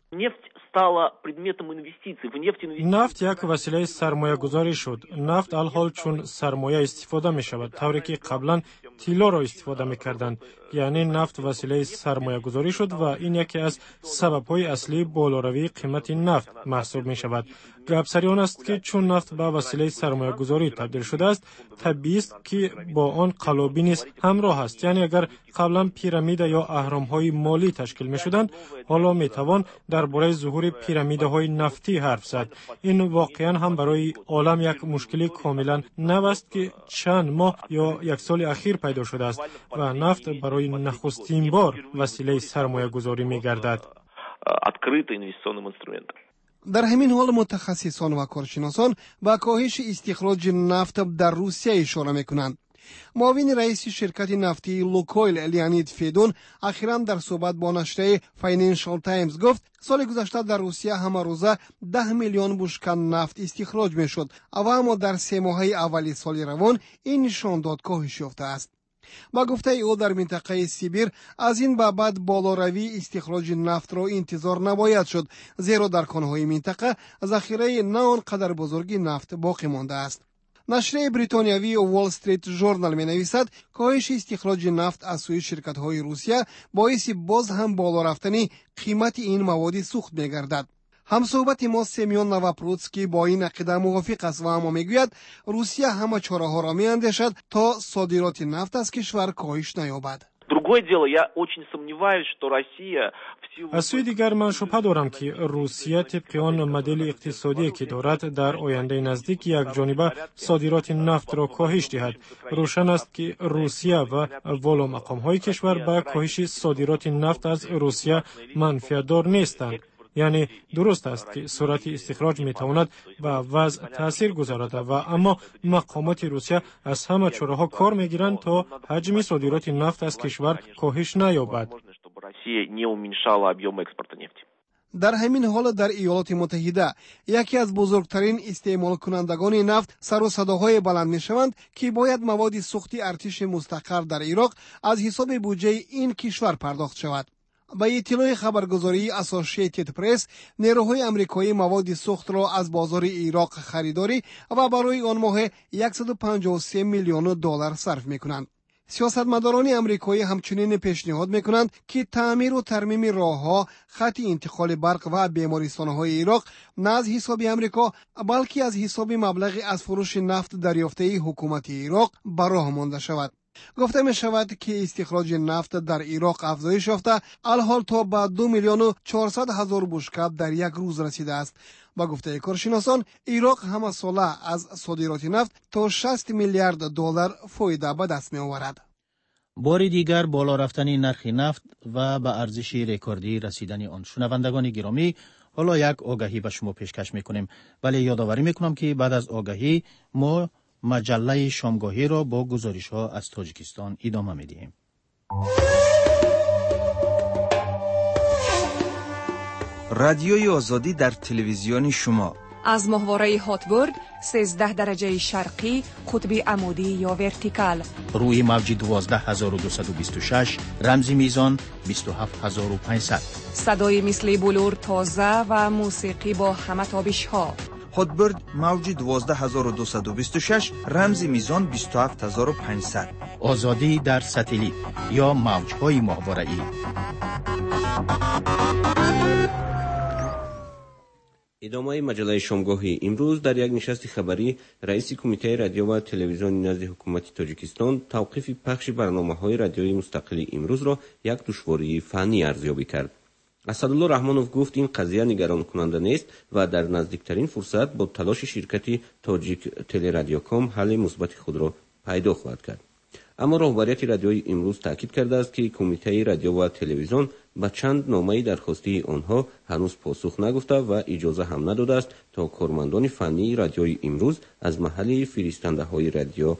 نفت یک وسیله سرمایه گذاری شد. نفت الحال چون سرمایه استفاده می شود طوری که قبلا طلا را استفاده می کردند. یعنی نفت وسیله سرمایه گذاری شد و این یکی از سبب‌های اصلی بالاروی قیمت نفت محسوب می شود. گپ سری آن است که چون نفت به وسیله سرمایه گذاری تبدیل شده است طبیعی است که با آن قلابی نیز همراه است. یعنی اگر قبلا پیرامید یا اهرم‌های مالی تشکیل می شدند حالا می توان درباره ظهور پیرامیدهای نفتی حرف زد. این واقعا هم برای عالم یک مشکلی کاملا نو است که چند ماه یا یک سال اخیر پیدا شده است و نفت برای نخستین بار وسیله سرمایه گذاری می گردد. در همین حال متخصصان و کارشناسان با کاهش استخراج نفت در روسیه اشاره میکنند. معاون رئیس شرکت نفتی لوکویل لیانید فیدون اخیراً در صحبت با نشریه فاینانشال تایمز گفت سال گذشته در روسیه همه روزه 10 میلیون بشکه نفت استخراج میشد و اما در 3 ماه اولی سال روان این نشان داد کاهش یافته است. با گفته او در منطقه سیبیر از این به بعد بالاروی استخراج نفت را انتظار نباید شد زیرا در کانهای منطقه ذخیره نه آنقدر بزرگی نفت باقی مانده است. نشریه بریتانیایی وال استریت ژورنال می نویسد کاهش استخراج نفت از سوی شرکت های روسیه باعث باز هم بالا رفتن قیمت این مواد سوخت می گردد. همصحبت ما سمیون نوپروتسکی با این عقیده موافق است و اما میگوید روسیه همه چاره ها را می اندیشد تا صادرات نفت از کشور کاهش نیابد. از سوی دیگر من شبهه دارم که روسیه طبق آن مدل اقتصادی که دارد در آینده نزدیک یک جانبه صادرات نفت را کاهش دهد. روشن است که روسیه و والا مقام های کشور به کاهش صادرات نفت از روسیه منفعت دار نیستند. یعنی درست است که سرعت استخراج می تواند به وضع تاثیر گذارد و اما مقامات روسیه از همه چاره‌ها کار می گیرند تا حجم صادرات نفت از کشور کاهش نیابد. در همین حال در ایالات متحده یکی از بزرگترین استعمال کنندگان نفت سر و صداهای بلند می شوند که باید مواد سوخت ارتش مستقر در عراق از حساب بودجه این کشور پرداخت شود. با اطلاع خبرگزاری اسوسییتد پرس نیروهای آمریکایی مواد سوخت را از بازار عراق خریداری و برای آن ماه 153 میلیون دلار صرف می‌کنند. سیاستمداران آمریکایی همچنین پیشنهاد می‌کنند که تعمیر و ترمیم راه‌ها، خط انتقال برق و بیمارستان‌های عراق نه از حساب آمریکا بلکه از حساب مبلغی از فروش نفت دریافته حکومت عراق به راه مانده شود. گفته می شود که استخراج نفت در عراق افزایش یافته الحال تا به 2,400,000 بشکه در یک روز رسیده است. با گفته کارشناسان عراق همه ساله از صادرات نفت تا 60 میلیارد دلار فایده به دست می آورد. بار دیگر بالا رفتن نرخ نفت و به ارزش رکوردی رسیدن آن. شنوندگان گرامی، حالا یک آگهی به شما پیشکش میکنیم، ولی یادآوری میکنم که بعد از آگهی ما مجله شامگاهی را با گزارش ها از تاجیکستان ادامه میدیم. رادیوی آزادی در تلویزیون شما از ماهواره هاتبورد 13 درجه شرقی قطب عمودی یا ورتیکال. روی موج 12226 رمز میزان 27500. صدای مثل بلور تازه و موسیقی با همه تابش ها. هاتبورد موج 12226 رمز میزان 27500. آزادی در ستلیت یا موج‌های ماهواره‌ای. ادامه مجله شامگاهی امروز در یک نشست خبری رئیس کمیته رادیو و تلویزیون نزد حکومت تاجیکستان توقیف پخش برنامه‌های رادیویی مستقل امروز را یک دشواری فنی ارزیابی کرد. اسدالله رحمانوف گفت این قضیه نگران کننده نیست و در نزدیکترین فرصت با تلاش شرکت تاجیک تلرادیوکام حل مثبت خود را پیدا خواهد کرد. اما رهبریت رادیوی امروز تاکید کرده است که کمیته رادیو و تلویزیون به چند نامه درخواستی آنها هنوز پاسخ نگفته و اجازه هم نداده است تا کارمندان فنی رادیوی امروز از محل فرستنده های رادیو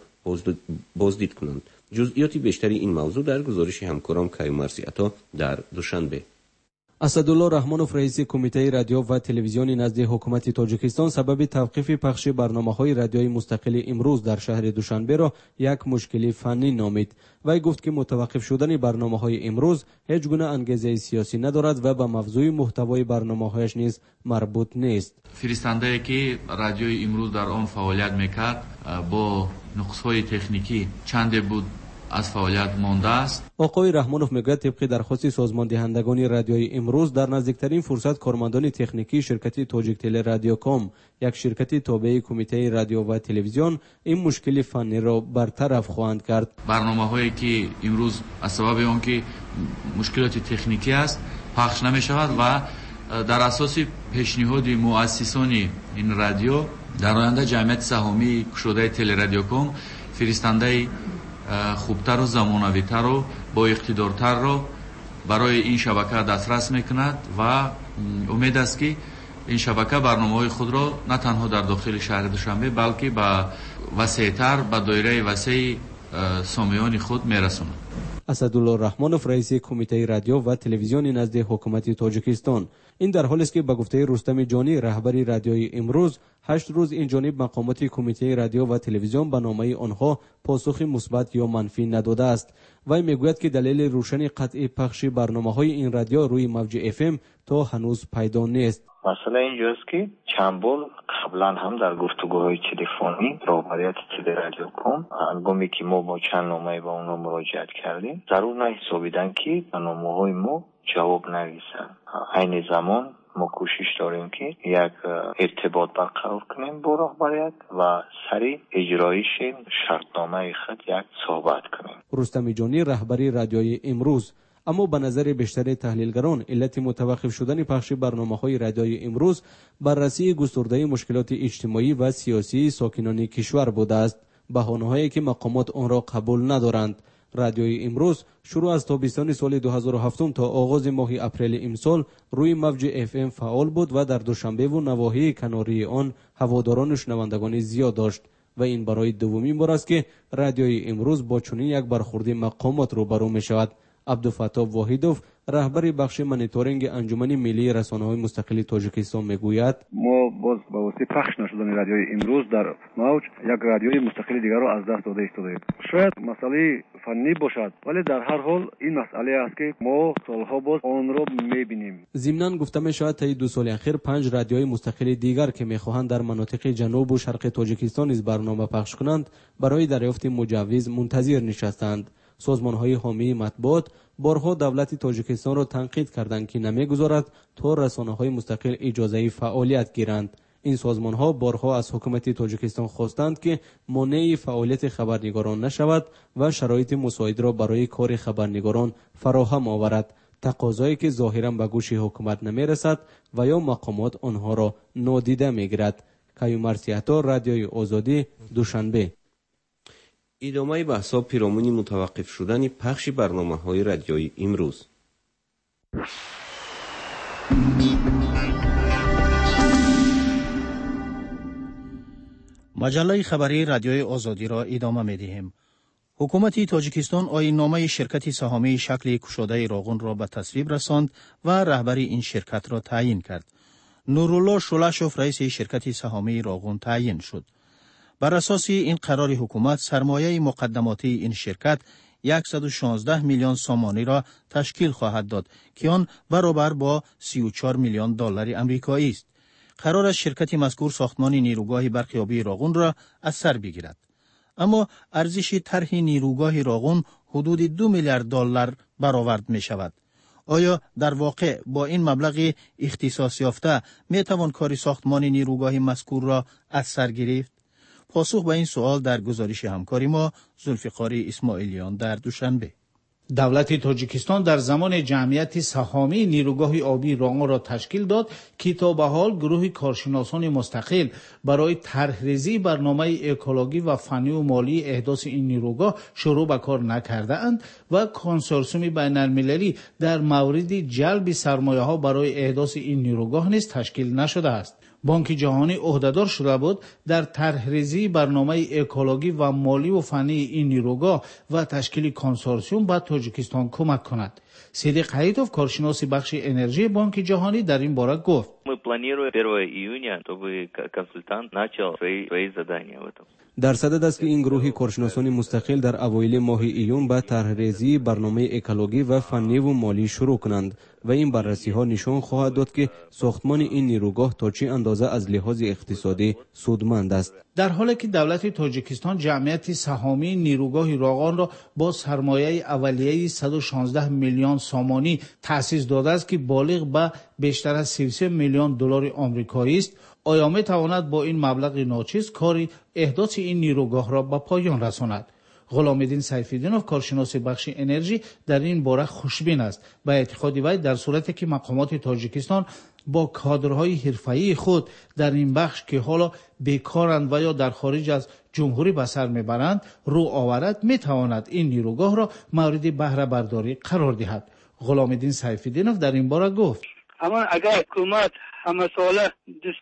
بازدید کنند. جزئیات بیشتری این موضوع در گزارش همکارم کیومرثی عطا در دوشنبه. اسدالله رحمانوف رئیس کمیته رادیو و تلویزیون نزد حکومت تاجیکستان سبب توقیف پخش برنامه‌های رادیویی مستقل امروز در شهر دوشنبه را یک مشکل فنی نامید. وی گفت که متوقف شدن برنامه‌های امروز هیچ گونه انگیزه سیاسی ندارد و به موضوع محتوای برنامه‌هایش نیز مربوط نیست. فرستنده‌ای که رادیوی امروز در آن فعالیت می‌کرد با نقص‌های تکنیکی چند بود از فعالیت مانده است. آقای رحمانوف میگوید طبق درخواست سازمان دهندگان رادیوی امروز در نزدیکترین فرصت کارمندان تکنیکی شرکت تاجیک تلرادیوکام یک شرکت تابع کمیته رادیو و تلویزیون این مشکل فنی را برطرف خواهند کرد. برنامه‌هایی که امروز از سبب آنکه مشکلات تکنیکی است پخش نمی‌شود و در اساس پیشنهاد مؤسسان این رادیو در آینده جمعیت سهامی کشوده تلرادیوکام فرستنده خوبتر و زمانویتر و با اقتدارتر را برای این شبکه دسترس میکند و امید است که این شبکه برنامه‌های خود را نه تنها در داخل شهر دوشنبه بلکه به وسیع‌تر به دایره وسیع سامیان خود میرساند. اسدالله رحمانوف رئیس کمیته رادیو و تلویزیون نزد حکومت تاجیکستان. این در حالی است که به گفته رستم جانی رهبر رادیوی امروز 8 روز این جانب مقامات کمیته رادیو و تلویزیون به نامه آنها پاسخ مثبت یا منفی نداده است. وی میگوید که دلیل روشن قطعی پخش برنامه‌های این رادیو روی موج FM تا هنوز پیدا نیست. مسئله اینجاست که چند بار قبلا هم در گفتگوهای تلفنی رهبریت تلرادیوکام هنگامی که ما با چند نامه به اونها مراجعت کردیم ضرور نحسابیدن که نامه‌های ما جواب نرسند. عین زمان ما کوشش داریم که یک ارتباط برقرار کنیم با رهبریت و سریع اجرایش شرطنامه خود یک صحبت کنیم. رستم جانی رهبری رادیوی امروز. اما به نظر بیشتر تحلیلگران علت متوقف شدن پخش برنامه‌های رادیویی امروز بررسی گسترده مشکلات اجتماعی و سیاسی ساکنان کشور بوده است، بهانه‌هایی که مقامات آن را قبول ندارند. رادیوی امروز شروع از تابستان سال 2007 تا آغاز ماه اپریل امسال روی موج FM فعال بود و در دوشنبه و نواحی کناری آن هواداران و شنوندگان زیاد داشت و این برای دومین بار است که رادیوی امروز با چنین یک برخورد مقامات روبرو می شود. عبدالفتاح واحدوف رهبر بخش مانیتورینگ انجمن ملی رسانه‌های مستقل تاجیکستان میگوید ما باز با واسطه پخش نشدن رادیوی امروز در موج یک رادیوی مستقل دیگر را از دست داده ایم. شاید مسئله فنی باشد ولی در هر حال این مسئله است که ما سالها باز آن را میبینیم. ضمناً گفته می شود تا 2 سال اخیر 5 رادیوی مستقل دیگر که میخواهند در مناطق جنوب و شرق تاجیکستان نیز برنامه پخش کنند برای دریافت مجوز منتظر نشستند. سازمان‌های حامی مطبوعات بارها دولت تاجیکستان را تنقید کردند که نمی‌گذارد تا رسانه‌های مستقل اجازه فعالیت گیرند. این سازمان‌ها بارها از حکومت تاجیکستان خواستند که مانع فعالیت خبرنگاران نشود و شرایط مساعد را برای کار خبرنگاران فراهم آورد، تقاضایی که ظاهراً به گوش حکومت نمی‌رسد و یا مقامات آنها را نادیده می‌گیرد. کیومرثی عطا، رادیوی آزادی، دوشنبه. ادامه بحث‌ها پیرامون متوقف شدن پخش برنامه‌های رادیویی امروز. مجله خبری رادیوی آزادی را ادامه می‌دهیم. حکومت تاجیکستان آیین‌نامه شرکت سهامی شکل کشاده راغون را به تصویب رساند و رهبر این شرکت را تعیین کرد. نورالله شولاشوف رئیس شرکت سهامی راغون تعیین شد. بر اساس این قرار حکومت سرمایه مقدماتی این شرکت 116 میلیون سومانی را تشکیل خواهد داد که آن برابر با 34 میلیون دلار آمریکایی است. قرار است شرکت مذکور ساختمان نیروگاه برقیابی راغون را از سر بگیرد. اما ارزش طرح نیروگاه راغون حدود 2 میلیارد دلار برآورد می شود. آیا در واقع با این مبلغ اختصاص یافته می توان کار ساختمان نیروگاه مذکور را از سر گرفت؟ پاسخ به این سوال در گزارش همکاری ما ذوالفقار اسماعیلیان در دوشنبه. دولت تاجیکستان در زمان جمعیت سهامی نیروگاه آبی راغون را تشکیل داد که تا به حال گروه کارشناسان مستقل برای طرحریزی برنامه اکولوژی و فنی و مالی احداث این نیروگاه شروع به کار نکرده اند و کنسورسیوم بین المللی در مورد جلب سرمایه ها برای احداث این نیروگاه نیز تشکیل نشده است. بانک جهانی عهدهدار شده بود در طرحریزی برنامه اکولوژی و مالی و فنی این نیروگاه و تشکیل کنسورسیوم به تاجیکستان کمک کند. صدیق حیاتوف کارشناس بخش انرژی بانک جهانی در این باره گفت: Мы планируем 1 июня, чтобы консультант начал свои задания в этом. در صدد است که این گروه کارشناسان مستقل در اوایل ماه ایون به طرحریزی برنامه اکولوژی و فنی و مالی شروع کنند و این بررسی ها نشان خواهد داد که ساختمان این نیروگاه تا چه اندازه از لحاظ اقتصادی سودمند است. در حالی که دولت تاجیکستان جمعیت سهامی نیروگاه راغون را با سرمایه اولیه 116 میلیون سومانی تأسیس داده است که بالغ به بیشتر از 33 میلیون دلار آمریکایی است، آیا می تواند با این مبلغ ناچیز کاری احداث این نیروگاه را به پایان رساند؟ غلامالدین سیف‌الدینوف کارشناس بخش انرژی در این باره خوشبین است. به اعتقاد وی در صورتی که مقامات تاجیکستان با کادرهای حرفه‌ای خود در این بخش که حالا بیکارند و یا در خارج از جمهوری به سر میبرند رو آورد، می تواند این نیروگاه را مورد بهره برداری قرار دهد. غلامالدین سیف‌الدینوف در این باره گفت: اما اگر حکومت همه ساله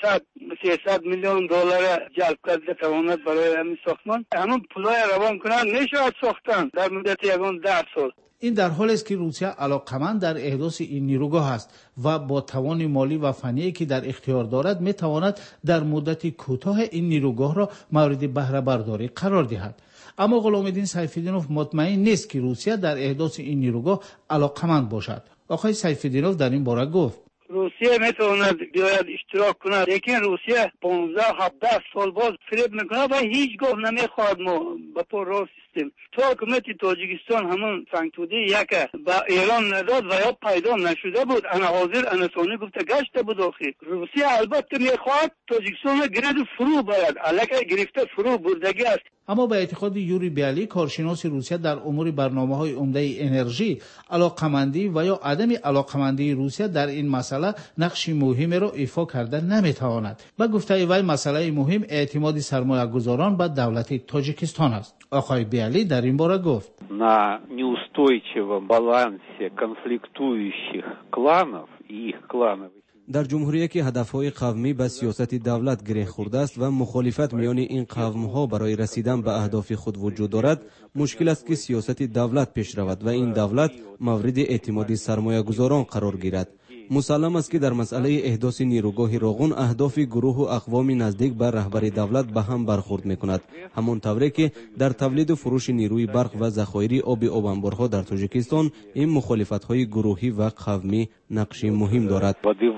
200-300 میلیون دلار جلب کرده تواند برای همین ساختمان همون پولای روان کنند میشود ساختن در مدت 10 سال. این در حالی است که روسیه علاقمند در احداث این نیروگاه است و با توان مالی و فنی که در اختیار دارد می تواند در مدت کوتاه این نیروگاه را مورد بهره برداری قرار دهد. اما غلامالدین سیف‌الدینوف مطمئن نیست که روسیه در احداث این نیروگاه علاقمند باشد. آقای سیف‌الدینوف در این باره گفت: روسیه میتواند بیاید اشتراک کند، لیکن روسیه 15-17 سال باز فریب میکنه و هیچگاه نمیخواد ما با پا راه سیستم. تو حکومت تاجیکستان همون سنگتودی یک با ایران نداد و یا پیدا نشده بود، انا حاضر انسانی گفته گشته بود. آخی روسیه البته میخواد تاجیکستان گرفت فرو باید علاقه گرفته فرو بردگی است. اما به اعتقاد یوری بیالی کارشناس روسیه در امور برنامه‌های عمده انرژی، علاقمندی و یا عدم علاقمندی روسیه در این مسئله نقش مهمی را ایفا کرده نمیتواند. با گفته وی مسئله مهم اعتماد سرمایه‌گذاران به دولت تاجیکستان است. آقای بیالی در این باره گفت: на неустойчивом балансе конфликтующих кланов и их клановых. در جمهوری که هدفهای قومی به سیاست دولت گره خورده است و مخالفت میان این قوم‌ها برای رسیدن به اهداف خود وجود دارد، مشکل است که سیاست دولت پیش رود و این دولت مورد اعتماد سرمایه‌گذاران قرار گیرد. مسلم است که در مسئله احداث نیروگاه راغون اهداف گروه و اقوام نزدیک به رهبر دولت به هم برخورد می‌کند، همون طوری که در تولید و فروش نیروی برق و ذخایر آب انبارها در تاجیکستان این مخالفت‌های گروهی و قومی نقش مهم دارد.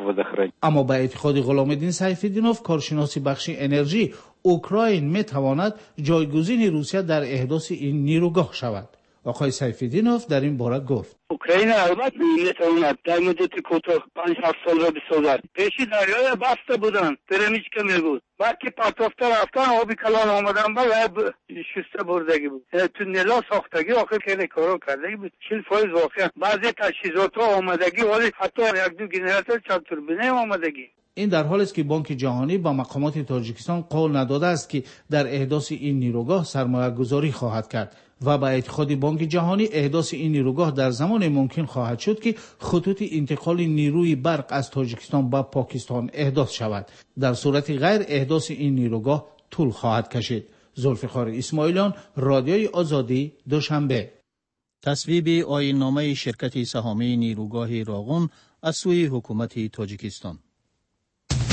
اما به اعتقاد غلامالدین سیف‌الدینوف کارشناس بخش انرژی، اوکراین می‌تواند جایگزین روسیه در احداث این نیروگاه شود. آقای سیف‌الدینوف در این باره گفت: اوکراین البته میتواند در مدت کوتاه 5-7 سال را بسازد. پیشی دریای بسته بودن، پرمیچکا میگود. بعد که پرتافته رفتن آبی کلان آمدن بعد شسته بردگی بود. تونلا ساختگی آخر خیلی کارا کردگی بود. 40% واقعا بعضی تجهیزات ها آمدگی ولی حتی 1-2 گنراتور چند توربینه آمدگی. این در حالی است که بانک جهانی با مقامات تاجیکستان قول نداده است که در احداث این نیروگاه سرمایه گذاری خواهد کرد و با اعتقاد بانک جهانی احداث این نیروگاه در زمان ممکن خواهد شد که خطوط انتقال نیروی برق از تاجیکستان به پاکستان احداث شود. در صورت غیر احداث این نیروگاه طول خواهد کشید. ذوالفقار اسماعیلیان، رادیوی آزادی، دوشنبه. تصویب آیین‌نامه شرکت سهامی نیروگاه راغون از سوی حکومت تاجیکستان.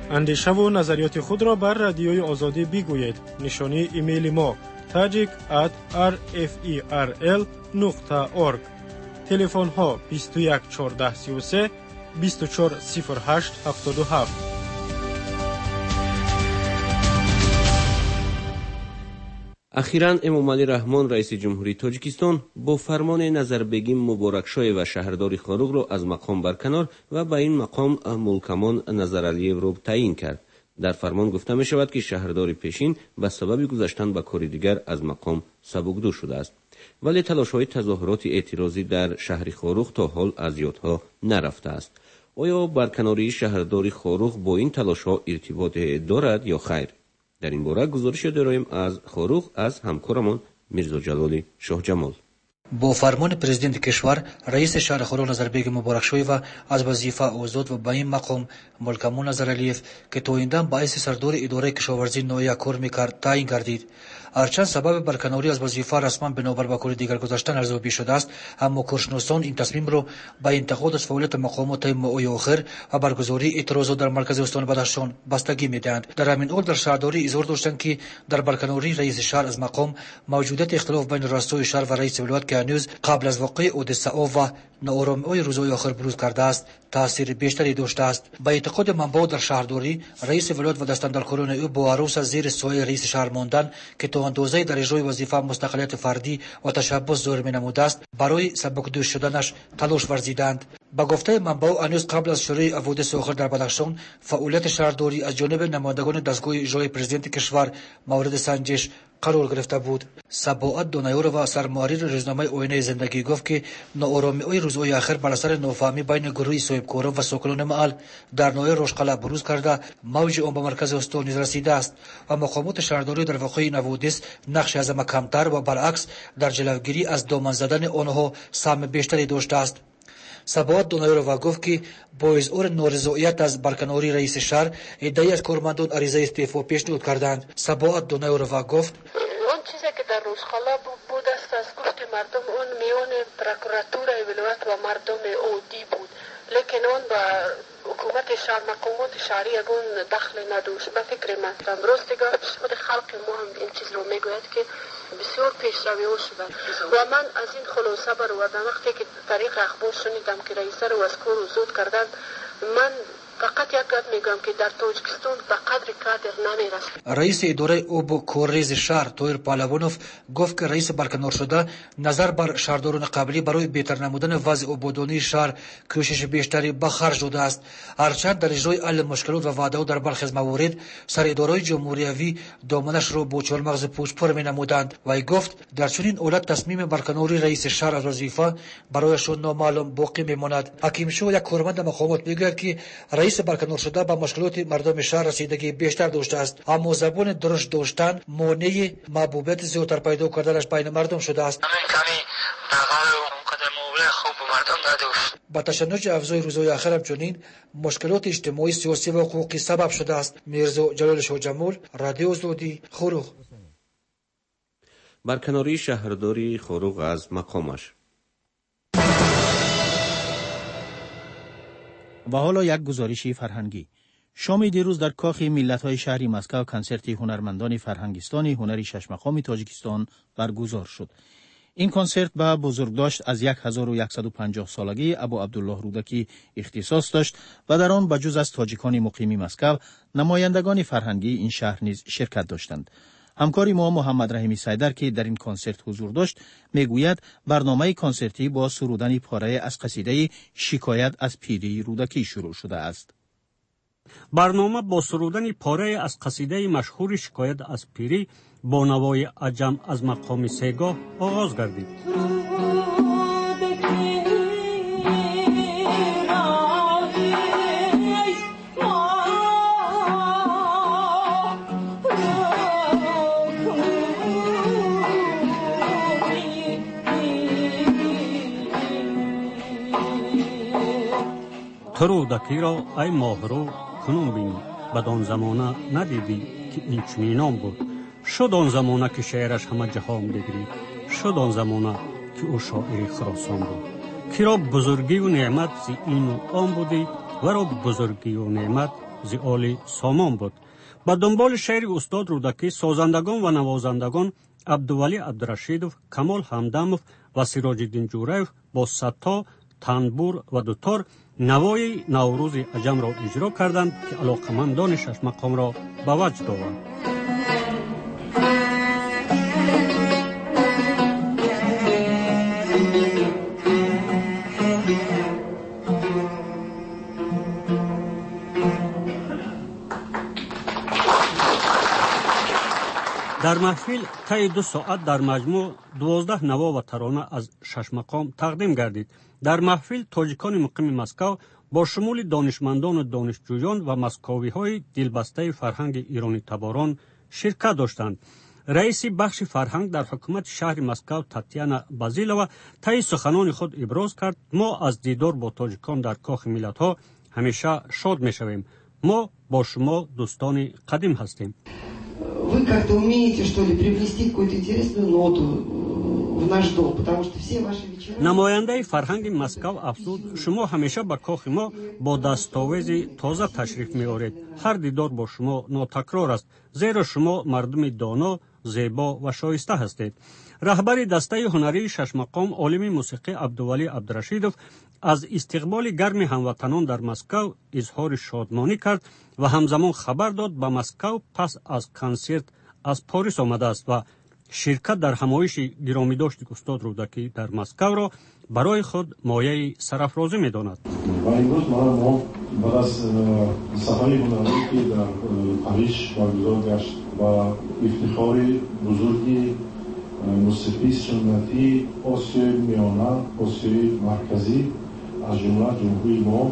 اندیشه و نظریات خود را بر رادیوی آزادی بگویید. نشانی ایمیل ما tajik@rferl.org. تلفن ها 21 14 33 24 08 77. اخیراً امامعلی رحمان رئیس جمهوری تاجیکستان با فرمان نظربگی مبارکشای و شهرداری خاروق را از مقام برکنار و به این مقام مولکمان نظرعلییو را تعیین کرد. در فرمان گفته می شود که شهرداری پیشین به سبب گذشتن به کاری دیگر از مقام سبکدو شده است. ولی تلاش‌های تظاهرات اعتراضی در شهر خاروق تا حال از یادها نرفته است. آیا برکناری شهرداری خاروق با این تلاش‌ها ارتباط دارد یا خیر؟ در این باره گزارش داریم از خاروق از همکارمان میرزا جلالی شاه جمال. با فرمان پرزیدنت کشور رئیس شهر خاروق نظربگ مبارکشوی و از وظیفه آزاد و به این مقام مولکمان نظرعلییف که تا آینده باعث سردار اداره کشاورزی نویا کار میکرد تعیین گردید. هرچند سبب برکناری از وظیفه رسما بنابر به کار دیگر گذاشتن ارزیابی شده است، اما کارشناسان این تصمیم را به انتقاد از فعالیت مقامات ماهای آخر و برگزاری اعتراضات در مرکز استان بدخشان بستگی میدهند. در همین حال در شهرداری اظهار داشتند که در برکناری رئیس شهر از مقام موجودیت اختلاف بین رؤسای شهر و رئیس ولایت که هنوز قبل از واقعه اودسا و ناآرامی‌های روزهای آخر بروز کرده است تاثیر بیشتری داشته است. به اعتقاد منبع در شهرداری، رئیس ولایت و دستاندرکاران او با عروس از زیر سایه رئیس شهر ماندن که تا اندازه در اجرای وظیفه مستقلیت فردی و تشبث ظاهر می‌نموده است برای سبکدوش شدنش تلاش ورزیدند. با گفته منبع هنوز قبل از شروع حوادث آخر در بدخشان فعالیت شهرداری از جانب نمایندگان دستگاه اجرایی پرزیدنت کشور مورد سنجش قرار گرفته بود. سباعت دونایور و سرمحرر روزنامه آینه زندگی گفت که ناآرامی‌های روزهای آخر بر اثر نافهمی بین گروه صاحبکاران و ساکنان محل در ناحیه روشقلعه بروز کرده موج آن به مرکز استان نیز رسیده است و مقامات شهرداری در واقع این حوادث نقش از همه کمتر و برعکس در جلوگیری از دامن زدن آنها سهم بیشتری داشته است. سباعت دونایورова گفت که با اظهار نارضایت از برکناری رئیس شهر عده‌ای از کارمندان عریضه استعفا پیشنهاد کردند. سباعت دونایورova گفت اون چیزی که در روزخاله بود است از گفت مردم اون میان پروکراتور ولایت و مردم عادی بود، لیکن اون با حکومت شهر مقامات شهری اون دخل نداشت. به فکر من راستگاه خود خلق ما هم این چیز رو میگوید که بسیار پیشروی ها شده و من از این خلاصه برآوردم وقتی که طریق اخبار شنیدم که رئیس رو از کار زود کردن. من فقط یک گپ میگم که در تاجیکستان به قدر کادر نمیرسه. رئیس اداره اوب کورریز شهر تویر پالوانوف گفت که رئیس برکنار شده نظر بر شهرداران قبلی برای بهتر نمودن وضع آبادانی شهر کوشش بیشتری به خرج داده است. هرچند در اجرای حل مشکلات و وعده‌ها در برخی از موارد سر اداره‌های جمهوریوی دامنش را با چالمغز پوچ پر می‌نمودند. وی گفت در چنین حالت تصمیم برکناری رئیس شهر از وظیفه برایشان نامعلوم باقی میماند. حکیم شو یک کارمند مقامات میگوید که رئیس برکنار شده با مشکلات مردم شهر رسیدگی بیشتر داشته است، اما زبان درشت داشتن مانع محبوبیت زیادتر پیدا کردنش بین مردم شده است. با تشنج افزای روزهای آخر همچنین مشکلات اجتماعی، سیاسی و حقوقی سبب شده است. میرزا جلال شاه جمال، رادیو آزادی، خاروق. برکناری شهرداری خاروق از مقامش. و حالا یک گزارش فرهنگی. شام دیروز در کاخ ملت‌های شهری مسکو کنسرت هنرمندان فرهنگستانی هنری شش مقام تاجیکستان برگزار شد. این کنسرت به بزرگداشت از 1150 سالگی ابو عبدالله رودکی اختصاص داشت و در آن بجز از تاجیکان مقیم مسکو نمایندگان فرهنگی این شهر نیز شرکت داشتند. همکاری ما محمد رحیمی سیدر که در این کنسرت حضور داشت میگوید برنامه کنسرتی با سرودن پاره از قصیده شکایت از پیری رودکی شروع شده است. برنامه با سرودن پاره از قصیده مشهور شکایت از پیری با نوای عجم از مقام سیگاه آغاز گردید. تو رودکی را ای ماهرو کنون بینی، بدان زمانه ندیدی که این چنین نام بود. شد آن زمانه که شعرش همه جهان بگرید، شد آن زمانه که او شاعری خراسان بود. کی را بزرگی و نعمت زی این و آن بودی، و را بزرگی و نعمت زیال سامان بود. با دنبال شعر استاد رودکی سازندگان و نوازندگان عبدولی عبدالرشیدов، کمال همدمov و سراج الدین جوریف با ستا، تنبور و دوتار نوای نوروز عجم را اجرا کردند که علاقمندان شش مقام را به وجد آورد. در محفل طی 2 ساعت در مجموع 12 نوا و ترانه از 6 مقام تقدیم گردید. در محفل تاجیکان مقیم مسکو با شمول دانشمندان و دانشجویان و مسکوی های دلبسته فرهنگ ایرانی تباران شرکت داشتند. رئیس بخش فرهنگ در حکومت شهر مسکو تاتیانا بازیلووا طی سخنان خود ابراز کرد: ما از دیدار با تاجیکان در کاخ ملت ها همیشه شاد می شویم. ما با شما دوستان قدیم هستیم. Вы как-то умеете, что ли, приплести какую-то интересную ноту в наш дом, потому что все ваши вечера... نماینده فرهنگ مسکو افزود: شما همیشه به کاخ ما با دستاویز تازه تشریف می‌آورید. هر دیدار با شما ناتکرار است، زیرا شما مردم دانا، زیبا و شایسته هستید. رهبر دسته هنری 6 مقام عالم موسیقی عبدولی عبدالرشیدов از استقبال گرم هموطنان در مسکو اظهار شادمانی کرد و همزمان خبر داد به مسکو پس از کنسرت از پاریس آمده است و شرکت در همایش گرامیداشت استاد رودکی در مسکو را برای خود مایه سرافرازی می‌داند. و امروز ما بعد از سفری هنری که در پاریس برگزار گشت و افتخار بزرگی موسیقی سنتی آسیای میانه، آسیای مرکزی از جمله جمهوری ما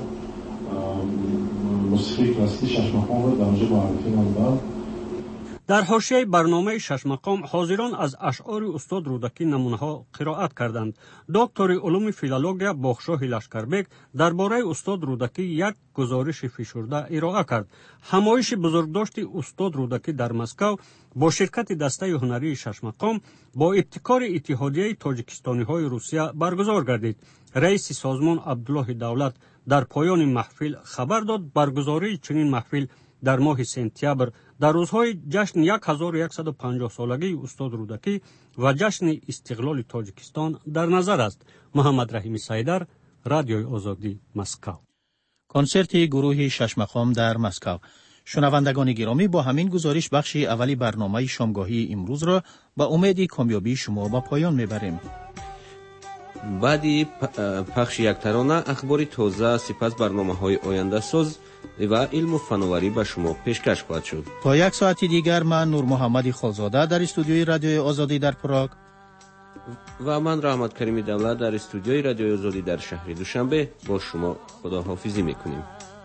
موسیقی کلاسیک 6 مقام را در آنجا معرفی نمودند. در حاشیه برنامه 6 مقام حاضران از اشعار استاد رودکی نمونه‌ها قرائت کردند. دکتر علوم فیلولوژیا باخشاه لشکربک درباره استاد رودکی یک گزارش فشرده ارائه کرد. همایش بزرگداشت استاد رودکی در مسکو با شرکت دسته هنری 6 مقام با ابتکار اتحادیه تاجیکستانی‌های روسیه برگزار گردید. رئیس سازمان عبدالله دولت در پایان محفل خبر داد برگزاری چنین محفل در ماه سپتامبر در روزهای جشن 1150 سالگی استاد رودکی و جشن استقلال تاجیکستان در نظر است. محمد رحیم سیدر، رادیوی آزادی، مسکو. کنسرت گروه 6 مقام در مسکو. شنوندگان گرامی، با همین گزارش بخش اولی برنامه شامگاهی امروز را با امید کامیابی شما با پایان میبریم. بعدی پخش یک ترانه اخباری تازه، سپس برنامه‌های آینده ساز و علم و فناوری به شما پیشکش خواهد شد. تا 1 ساعت دیگر من نور محمدی خالزاده در استودیوی رادیوی آزادی در پراگ و من رحمت کریمی دولت در استودیوی رادیوی آزادی در شهر دوشنبه با شما خداحافظی میکنیم.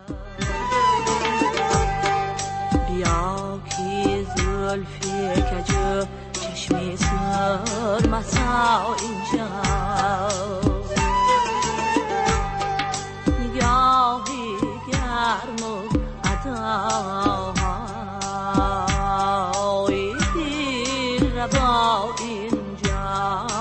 بیا که زلفی کجو چشمی سر مسا اینجا نگاهی گرم و ادای دل ربا اینجا